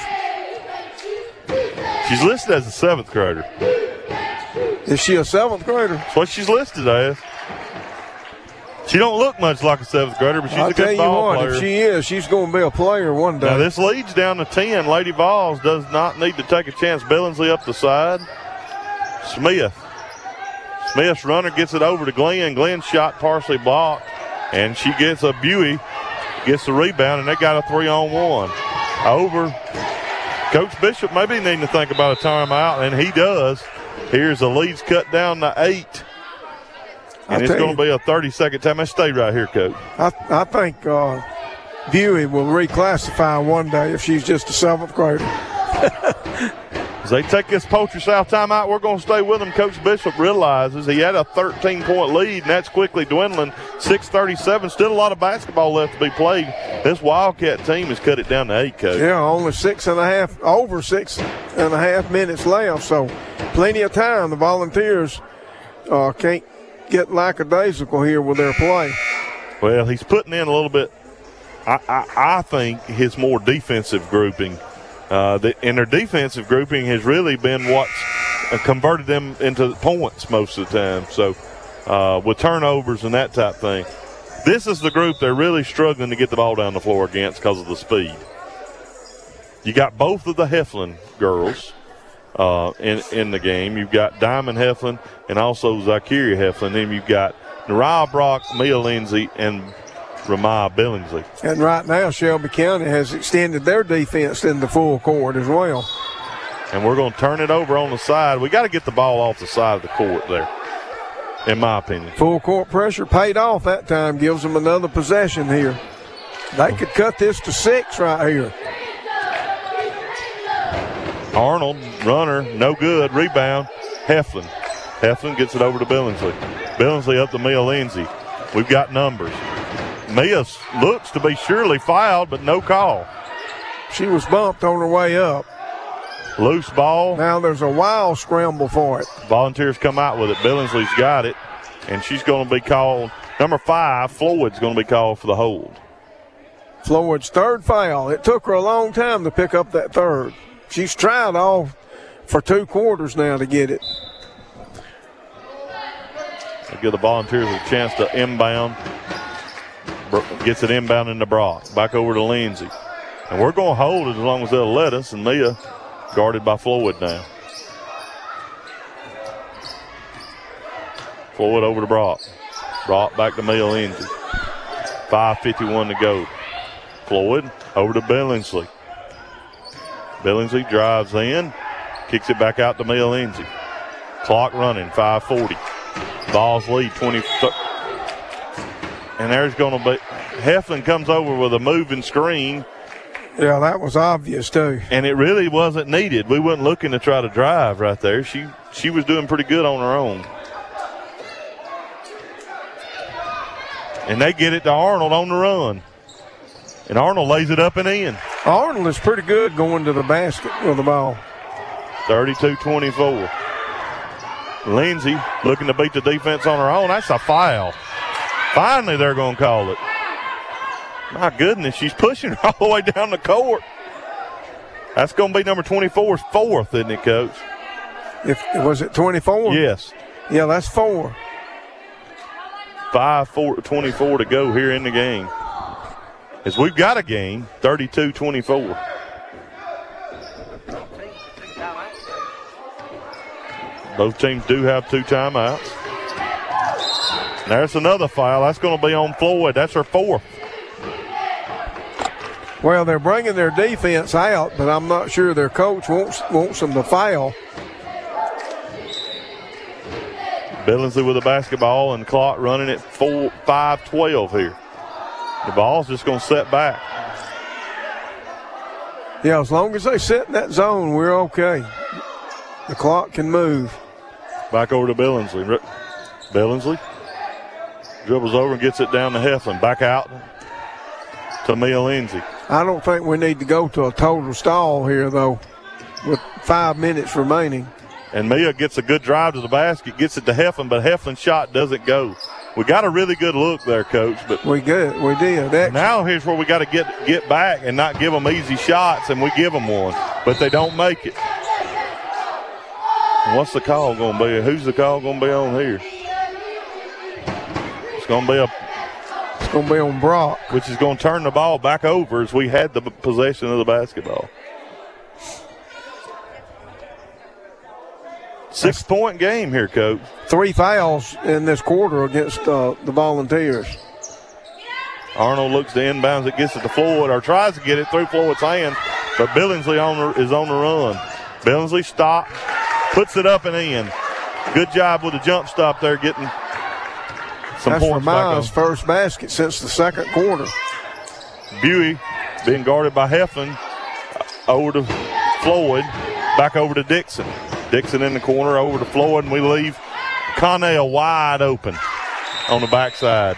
She's listed as a seventh grader. Is she a seventh grader? That's what she's listed as. She don't look much like a seventh grader, but she's I'll a good tell you ball what, player. if she is, she's going to be a player one day. Now this leads down to ten. Lady Vols does not need to take a chance. Billingsley up the side. Smith. Smith's runner gets it over to Glenn. Glenn's shot partially blocked, and she gets a Buey, gets the rebound, and they got a three-on-one. Over. Coach Bishop maybe needing to think about a timeout, and he does. Here's the leads cut down to eight. And it's going to be a thirty-second time. Let's stay right here, Coach. I, I think uh, Buey will reclassify one day if she's just a seventh grader. As they take this Poultry South timeout, we're going to stay with them. Coach Bishop realizes he had a thirteen-point lead, and that's quickly dwindling. six thirty-seven, still a lot of basketball left to be played. This Wildcat team has cut it down to eight, Coach. Yeah, only six and a half, over six and a half minutes left, so plenty of time. The Volunteers uh, can't get lackadaisical here with their play. Well, he's putting in a little bit, I, I, I think, his more defensive grouping. Uh, the, and their defensive grouping has really been what's uh, converted them into points most of the time. So uh, with turnovers and that type thing. This is the group they're really struggling to get the ball down the floor against because of the speed. You got both of the Heflin girls uh, in in the game. You've got Diamond Heflin and also Zykeria Heflin. Then you've got Nariah Brock, Mia Lindsay, and Ramaya Billingsley. And right now, Shelby County has extended their defense into full court as well. And we're going to turn it over on the side. We got to get the ball off the side of the court there, in my opinion. Full court pressure paid off that time, gives them another possession here. They could cut this to six right here. Arnold, runner, no good. Rebound, Heflin. Heflin gets it over to Billingsley. Billingsley up to Mia Lindsay. We've got numbers. Mia looks to be surely fouled, but no call. She was bumped on her way up. Loose ball. Now there's a wild scramble for it. Volunteers come out with it. Billingsley's got it, and she's going to be called. Number five, Floyd's going to be called for the hold. Floyd's third foul. It took her a long time to pick up that third. She's tried all for two quarters now to get it. They give the Volunteers a chance to inbound. Gets it inbound into Brock. Back over to Lindsay. And we're going to hold it as long as they'll let us. And Mia guarded by Floyd now. Floyd over to Brock. Brock back to Mia Lindsay. five fifty-one to go. Floyd over to Billingsley. Billingsley drives in. Kicks it back out to Mia Lindsay. Clock running, five forty. Vols lead twenty. And there's going to be, Heflin comes over with a moving screen. Yeah, that was obvious too. And it really wasn't needed. We weren't looking to try to drive right there. She she was doing pretty good on her own. And they get it to Arnold on the run. And Arnold lays it up and in. Arnold is pretty good going to the basket with the ball. thirty-two twenty-four. Lindsay looking to beat the defense on her own. That's a foul. Finally, they're going to call it. My goodness, she's pushing her all the way down the court. That's going to be number twenty-four's fourth, isn't it, Coach? If was it twenty-four? Yes. Yeah, that's four. five twenty-four to go here in the game. As we've got a game, thirty-two twenty-four. Both teams do have two timeouts. There's another foul. That's going to be on Floyd. That's her fourth. Well, they're bringing their defense out, but I'm not sure their coach wants wants them to foul. Billingsley with the basketball and clock running at four, five twelve here. The ball's just going to set back. Yeah, as long as they sit in that zone, we're okay. The clock can move. Back over to Billingsley. Billingsley dribbles over and gets it down to Heflin. Back out to Mia Lindsay. I don't think we need to go to a total stall here, though, with five minutes remaining. And Mia gets a good drive to the basket, gets it to Heflin, but Heflin's shot doesn't go. We got a really good look there, Coach. But we good, we did. Excellent. Now here's where we got to get get back and not give them easy shots, and we give them one, but they don't make it. And what's the call going to be? Who's the call going to be on here? It's going to be a. It's going to be on Brock, which is going to turn the ball back over as we had the possession of the basketball. Six-point game here, Coach. Three fouls in this quarter against uh, the Volunteers. Arnold looks to inbounds. It gets it to Floyd, or tries to get it through Floyd's hands, but Billingsley on the, is on the run. Billingsley stops, puts it up and in. Good job with the jump stop there, getting some That's points back on. Ramaya's first basket since the second quarter. Buey being guarded by Heflin. Over to Floyd, back over to Dixon. Dixon in the corner, over to Floyd, and we leave Connell wide open on the backside.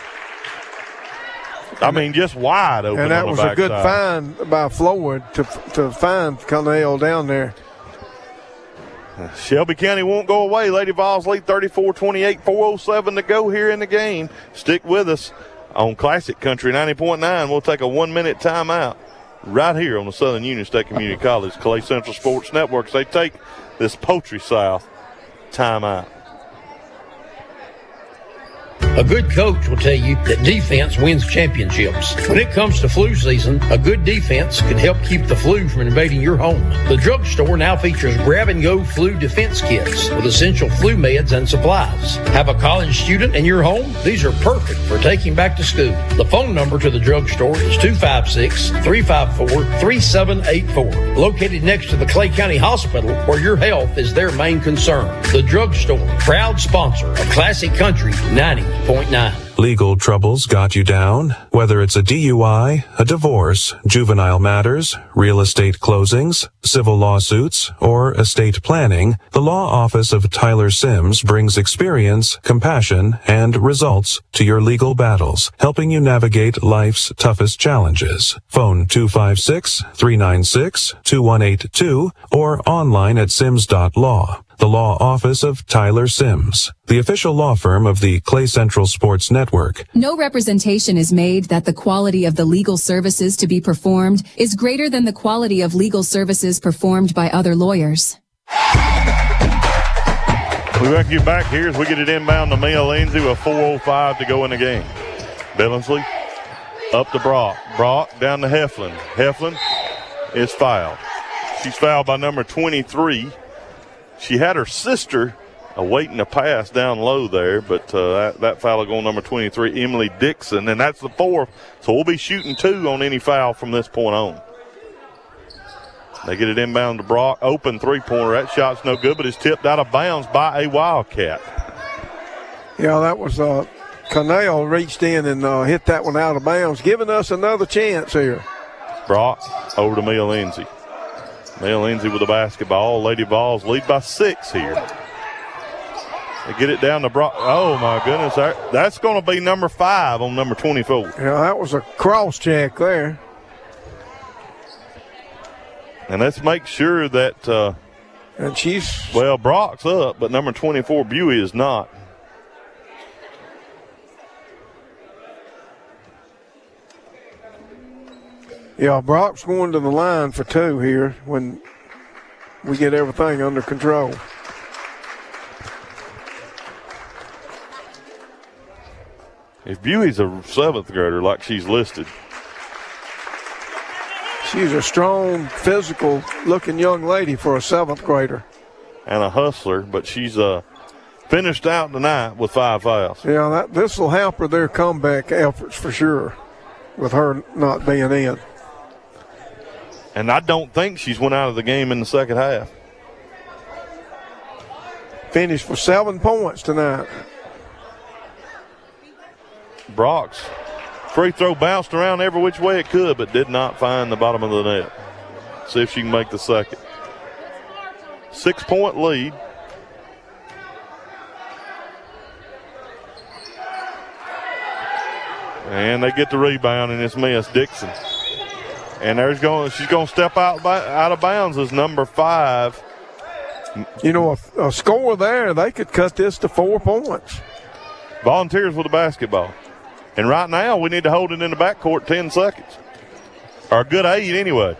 I mean, just wide open And that on the was a good backside. find by Floyd to to find Connell down there. Shelby County won't go away. Lady Vols lead thirty-four twenty-eight, four oh seven to go here in the game. Stick with us on Classic Country ninety point nine. We'll take a one-minute timeout right here on the Southern Union State Community College Clay Central Sports Network. They take this Poultry South timeout. A good coach will tell you that defense wins championships. When it comes to flu season, a good defense can help keep the flu from invading your home. The drugstore now features grab-and-go flu defense kits with essential flu meds and supplies. Have a college student in your home? These are perfect for taking back to school. The phone number to the drugstore is two five six, three five four, three seven eight four. Located next to the Clay County Hospital, where your health is their main concern. The drugstore, proud sponsor of Classic Country ninety point nine. Legal troubles got you down? Whether it's a D U I, a divorce, juvenile matters, real estate closings, civil lawsuits, or estate planning, the law office of Tyler Sims brings experience, compassion, and results to your legal battles, helping you navigate life's toughest challenges. Phone two five six, three nine six, two one eight two or online at sims dot law. The law office of Tyler Sims, the official law firm of the Clay Central Sports Network. No representation is made that the quality of the legal services to be performed is greater than the quality of legal services performed by other lawyers. We back you back here as we get it inbound to Mia Lindsay with four oh five to go in the game. Billingsley up to Brock. Brock down to Heflin. Heflin is fouled. She's fouled by number twenty-three. She had her sister awaiting a pass down low there, but uh, that, that foul will go on number twenty-three, Emily Dixon, and that's the fourth. So we'll be shooting two on any foul from this point on. They get it inbound to Brock. Open three-pointer. That shot's no good, but it's tipped out of bounds by a Wildcat. Yeah, that was uh, Cornell reached in and uh, hit that one out of bounds, giving us another chance here. Brock over to Mia Lindsay. Mia Lindsay with the basketball. Lady Vols lead by six here. They get it down to Brock. Oh, my goodness. That's going to be number five on number twenty-four. Yeah, that was a cross check there. And let's make sure that. Uh, and she's. Well, Brock's up, but number twenty-four, Buey, is not. Yeah, Brock's going to the line for two here when we get everything under control. If Buey's a seventh grader like she's listed. She's a strong, physical-looking young lady for a seventh grader. And a hustler, but she's uh, finished out tonight with five fouls. Yeah, that this will hamper their comeback efforts for sure with her not being in. And I don't think she's went out of the game in the second half. Finished for seven points tonight. Brock's free throw bounced around every which way it could, but did not find the bottom of the net. See if she can make the second. Six-point lead. And they get the rebound, and it's Miss Dixon. And there's going. She's going to step out by, out of bounds as number five. You know, a, a score there, they could cut this to four points. Volunteers with the basketball. And right now, we need to hold it in the backcourt ten seconds. Or a good eight anyway.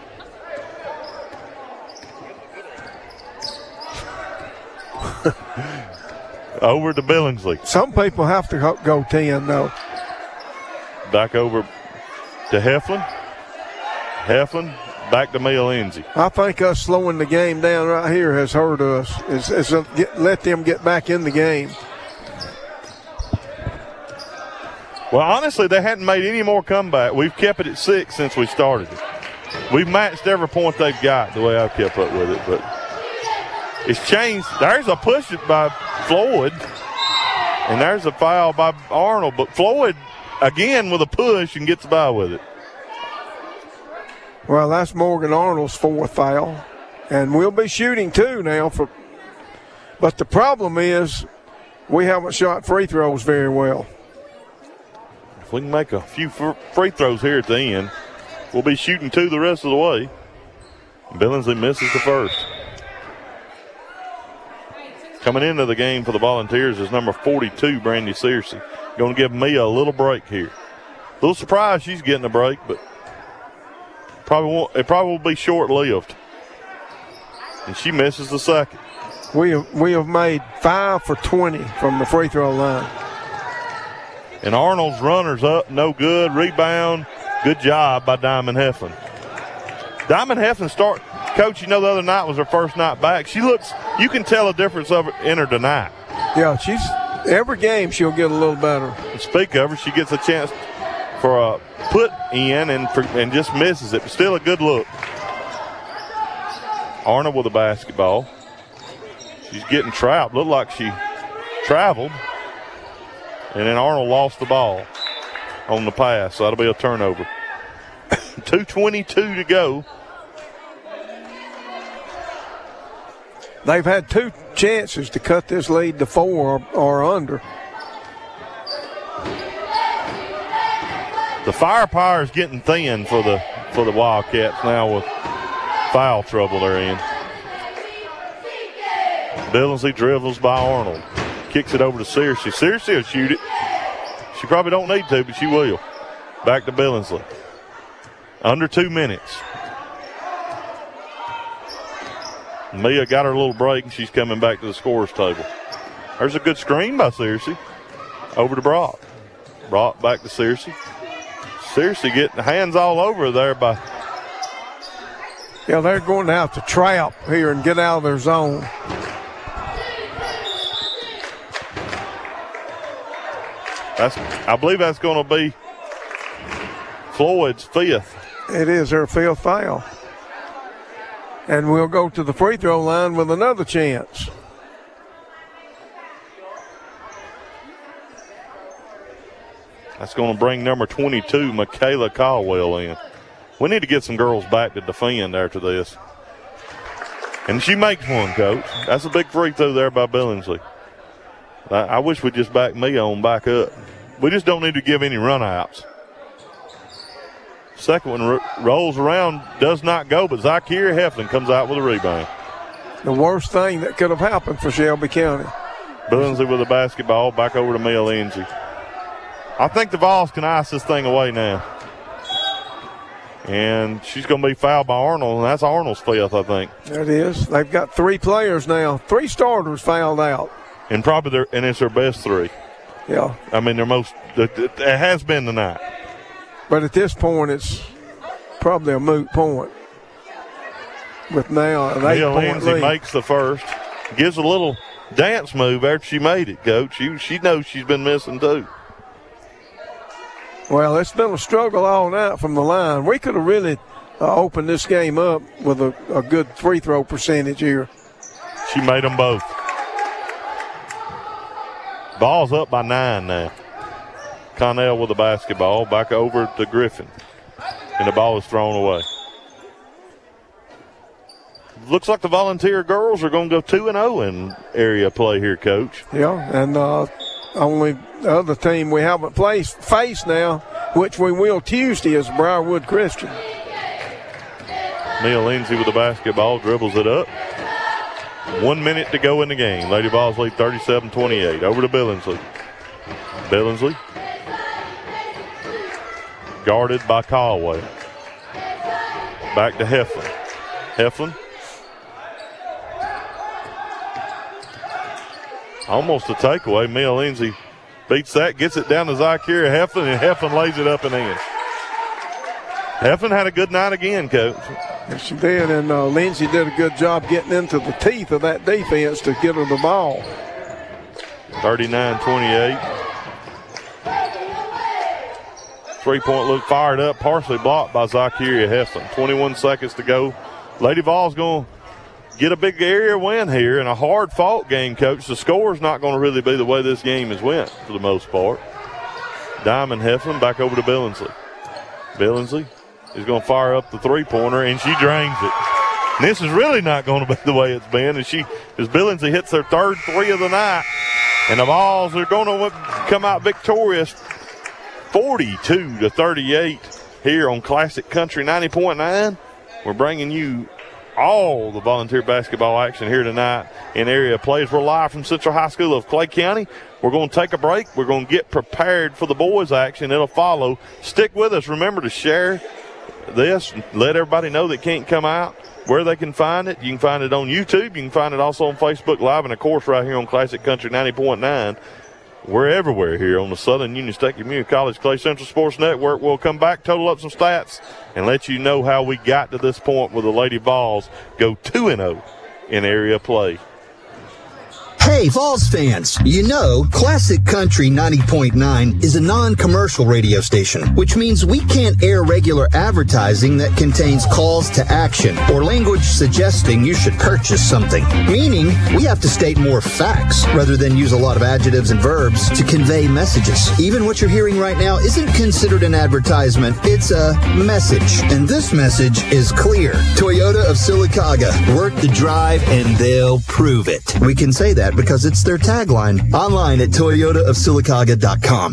Over to Billingsley. Some people have to go ten, though. Back over to Heflin. Heflin, back to Mia Lindsay. I think us slowing the game down right here has hurt us. It's, it's a, get, let them get back in the game. Well, honestly, they hadn't made any more comeback. We've kept it at six since we started it. We've matched every point they've got the way I've kept up with it, but it's changed. There's a push by Floyd, and there's a foul by Arnold, but Floyd, again, with a push and gets by with it. Well, that's Morgan Arnold's fourth foul, and we'll be shooting two now. For, but the problem is we haven't shot free throws very well. If we can make a few free throws here at the end, we'll be shooting two the rest of the way. Billingsley misses the first. Coming into the game for the Volunteers is number forty-two, Brandy Searcy. Going to give Mia a little break here. A little surprised she's getting a break, but probably won't, it probably will be short-lived. And she misses the second. We have, we have made five for twenty from the free throw line. And Arnold's runner's up, no good. Rebound, good job by Diamond Hefflin. Diamond Hefflin start, Coach, you know the other night was her first night back. She looks, you can tell a difference of in her tonight. Yeah, she's, every game she'll get a little better. And speak of her, she gets a chance for a put in and, for, and just misses it, but still a good look. Arnold with the basketball. She's getting trapped. Looked like she traveled. And then Arnold lost the ball on the pass, so that'll be a turnover. two twenty-two to go. They've had two chances to cut this lead to four or, or under. The firepower is getting thin for the for the Wildcats now with foul trouble they're in. Billingsley dribbles by Arnold. Kicks it over to Searcy. Searcy will shoot it. She probably don't need to, but she will. Back to Billingsley. Under two minutes. Mia got her little break, and she's coming back to the scorer's table. There's a good screen by Searcy. Over to Brock. Brock back to Searcy. Searcy getting hands all over there by... Yeah, they're going to have to trap here and get out of their zone. That's, I believe that's going to be Floyd's fifth. It is her fifth foul. And we'll go to the free throw line with another chance. That's going to bring number twenty-two, Michaela Caldwell, in. We need to get some girls back to defend after this. And she makes one, Coach. That's a big free throw there by Billingsley. I, I wish we'd just back me on back up. We just don't need to give any run-outs. Second one ro- rolls around, does not go, but Zakiria Hefflin comes out with a rebound. The worst thing that could have happened for Shelby County. Billingsley with the basketball, back over to Mia Lindsay. I think the Vols can ice this thing away now. And she's going to be fouled by Arnold, and that's Arnold's fifth, I think. That is. They've got three players now, three starters fouled out. And probably their, and it's their best three. Yeah. I mean, their most, it, it has been tonight. But at this point, it's probably a moot point. With now an eight Mia point Lindsay lead. makes the first. Gives a little dance move after she made it, Coach. She, she knows she's been missing, too. Well, it's been a struggle all night from the line. We could have really uh, opened this game up with a, a good free throw percentage here. She made them both. Ball's up by nine now. Connell with the basketball, back over to Griffin. And the ball is thrown away. Looks like the Volunteer girls are going to go two and oh in area play here, Coach. Yeah, and uh, only the other team we haven't placed, faced now, which we will Tuesday, is Briarwood Christian. Mia Lindsay with the basketball, dribbles it up. One minute to go in the game. Lady Vols lead thirty-seven twenty-eight. Over to Billingsley. Billingsley. Guarded by Caldwell. Back to Hefflin. Hefflin. Almost a takeaway. Mia Lindsay beats that, gets it down to Zakiria Hefflin, and Hefflin lays it up and in. Hefflin had a good night again, Coach. Yes, she did, and uh, Lindsay did a good job getting into the teeth of that defense to get her the ball. thirty-nine twenty-eight. Three-point look fired up, partially blocked by Zakiria Hefflin. twenty-one seconds to go. Lady Vols going to get a big area win here in a hard-fought game, Coach. The score's not going to really be the way this game has went for the most part. Diamond Hefflin back over to Billingsley. Billingsley is going to fire up the three-pointer, and she drains it. And this is really not going to be the way it's been. And she, as Billingsley hits their third three of the night, and the Vols are going to come out victorious forty-two to thirty-eight here on Classic Country ninety point nine. We're bringing you all the volunteer basketball action here tonight in area plays. We're live from Central High School of Clay County. We're going to take a break. We're going to get prepared for the boys' action. It'll follow. Stick with us. Remember to share this. Let everybody know that can't come out, where they can find it. You can find it on YouTube. You can find it also on Facebook Live, and, of course, right here on Classic Country ninety point nine. We're everywhere here on the Southern Union State Community College Clay Central Sports Network. We'll come back, total up some stats, and let you know how we got to this point where the Lady Vols go two and oh in area play. Hey, Vols fans, you know, Classic Country ninety point nine is a non-commercial radio station, which means we can't air regular advertising that contains calls to action or language suggesting you should purchase something. Meaning, we have to state more facts rather than use a lot of adjectives and verbs to convey messages. Even what you're hearing right now isn't considered an advertisement, it's a message. And this message is clear. Toyota of Sylacauga, work the drive and they'll prove it. We can say that because it's their tagline. Online at toyota of sylacauga dot com.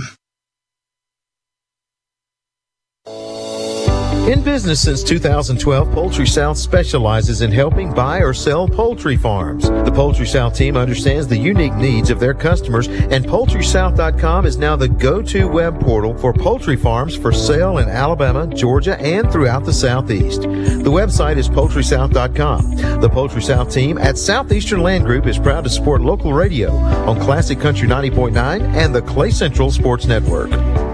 In business since two thousand twelve, Poultry South specializes in helping buy or sell poultry farms. The Poultry South team understands the unique needs of their customers, and poultry south dot com is now the go-to web portal for poultry farms for sale in Alabama, Georgia, and throughout the Southeast. The website is poultry south dot com. The Poultry South team at Southeastern Land Group is proud to support local radio on Classic Country ninety point nine and the Clay Central Sports Network.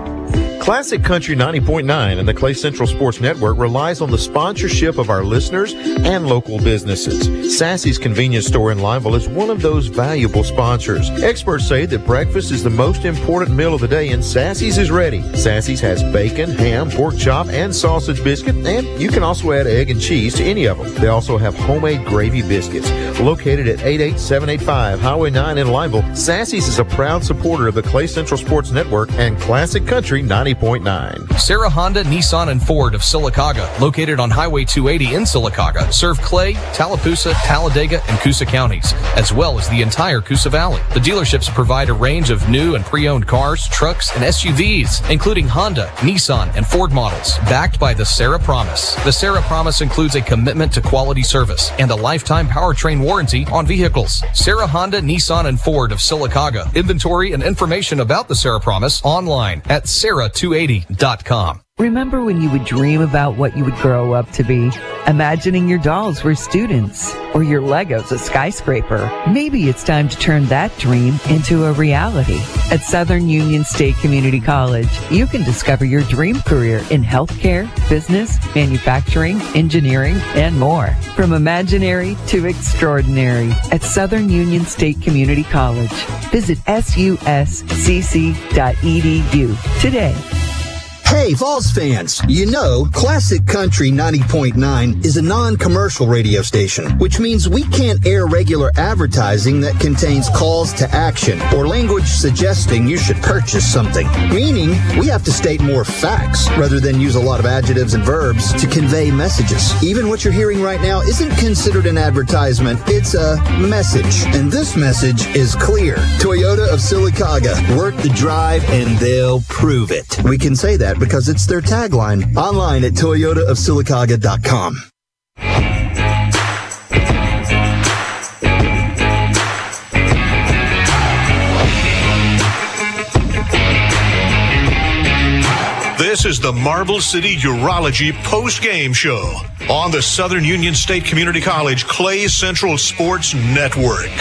Classic Country ninety point nine and the Clay Central Sports Network relies on the sponsorship of our listeners and local businesses. Sassy's Convenience Store in Lineville is one of those valuable sponsors. Experts say that breakfast is the most important meal of the day, and Sassy's is ready. Sassy's has bacon, ham, pork chop, and sausage biscuit, and you can also add egg and cheese to any of them. They also have homemade gravy biscuits. Located at eight eight seven eight five Highway nine in Lineville, Sassy's is a proud supporter of the Clay Central Sports Network and Classic Country ninety point nine. Sarah Honda, Nissan, and Ford of Sylacauga, located on Highway two eighty in Sylacauga, serve Clay, Tallapoosa, Talladega, and Coosa counties, as well as the entire Coosa Valley. The dealerships provide a range of new and pre-owned cars, trucks, and S U Vs, including Honda, Nissan, and Ford models, backed by the Sarah Promise. The Sarah Promise includes a commitment to quality service and a lifetime powertrain warranty on vehicles. Sarah Honda, Nissan, and Ford of Sylacauga. Inventory and information about the Sarah Promise online at sarah two eighty dot com. Remember when you would dream about what you would grow up to be? Imagining your dolls were students or your Legos a skyscraper. Maybe it's time to turn that dream into a reality. At Southern Union State Community College, you can discover your dream career in healthcare, business, manufacturing, engineering, and more. From imaginary to extraordinary at Southern Union State Community College. Visit S U S C C dot E D U today. Hey, Vols fans, you know, Classic Country ninety point nine is a non-commercial radio station, which means we can't air regular advertising that contains calls to action or language suggesting you should purchase something. Meaning, we have to state more facts rather than use a lot of adjectives and verbs to convey messages. Even what you're hearing right now isn't considered an advertisement, it's a message. And this message is clear. Toyota of Sylacauga, work the drive and they'll prove it. We can say that because it's their tagline. Online at toyota of sylacauga dot com. This is the Marble City Urology post-game show on the Southern Union State Community College Clay Central Sports Network.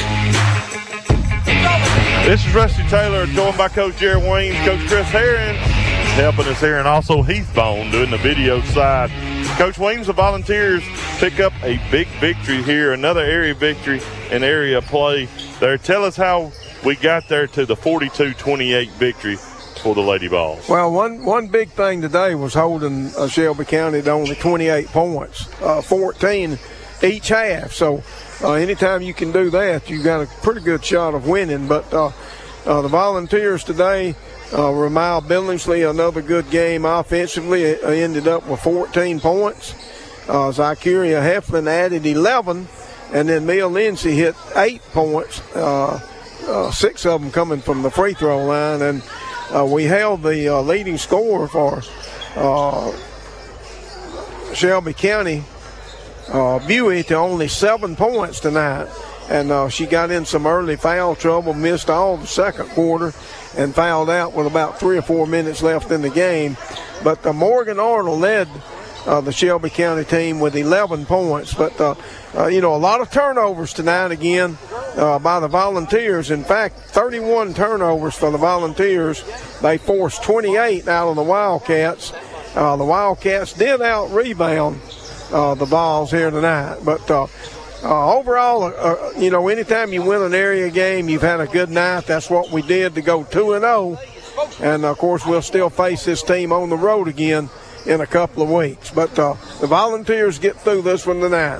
This is Rusty Taylor, joined by Coach Jerry Weems, Coach Chris Herring, helping us here, and also Heathbone doing the video side. Coach Weems, the Volunteers pick up a big victory here, another area victory in area play there. Tell us how we got there to the forty-two twenty-eight victory for the Lady Vols. Well, one one big thing today was holding uh, Shelby County to only twenty-eight points, uh, fourteen each half. So uh, anytime you can do that, you got a pretty good shot of winning. But uh, uh, the Volunteers today, uh, Ramal Billingsley, another good game offensively, uh, ended up with fourteen points. Uh, Zykeria Heflin added eleven, and then Mia Lindsay hit eight points, uh, uh, six of them coming from the free throw line. And Uh, we held the uh, leading scorer for uh, Shelby County, uh, Buey, to only seven points tonight. And uh, she got in some early foul trouble, missed all the second quarter, and fouled out with about three or four minutes left in the game. But uh, Morgan Arnold led uh, the Shelby County team with eleven points. But, uh, uh, you know, a lot of turnovers tonight again. uh, by the Volunteers. In fact, thirty-one turnovers for the Volunteers. They forced twenty-eight out of the Wildcats. Uh, the Wildcats did out-rebound uh, the Vols here tonight. But uh, uh, overall, uh, you know, anytime you win an area game, you've had a good night. That's what we did to go two and oh. And, of course, we'll still face this team on the road again in a couple of weeks. But uh, the Volunteers get through this one tonight.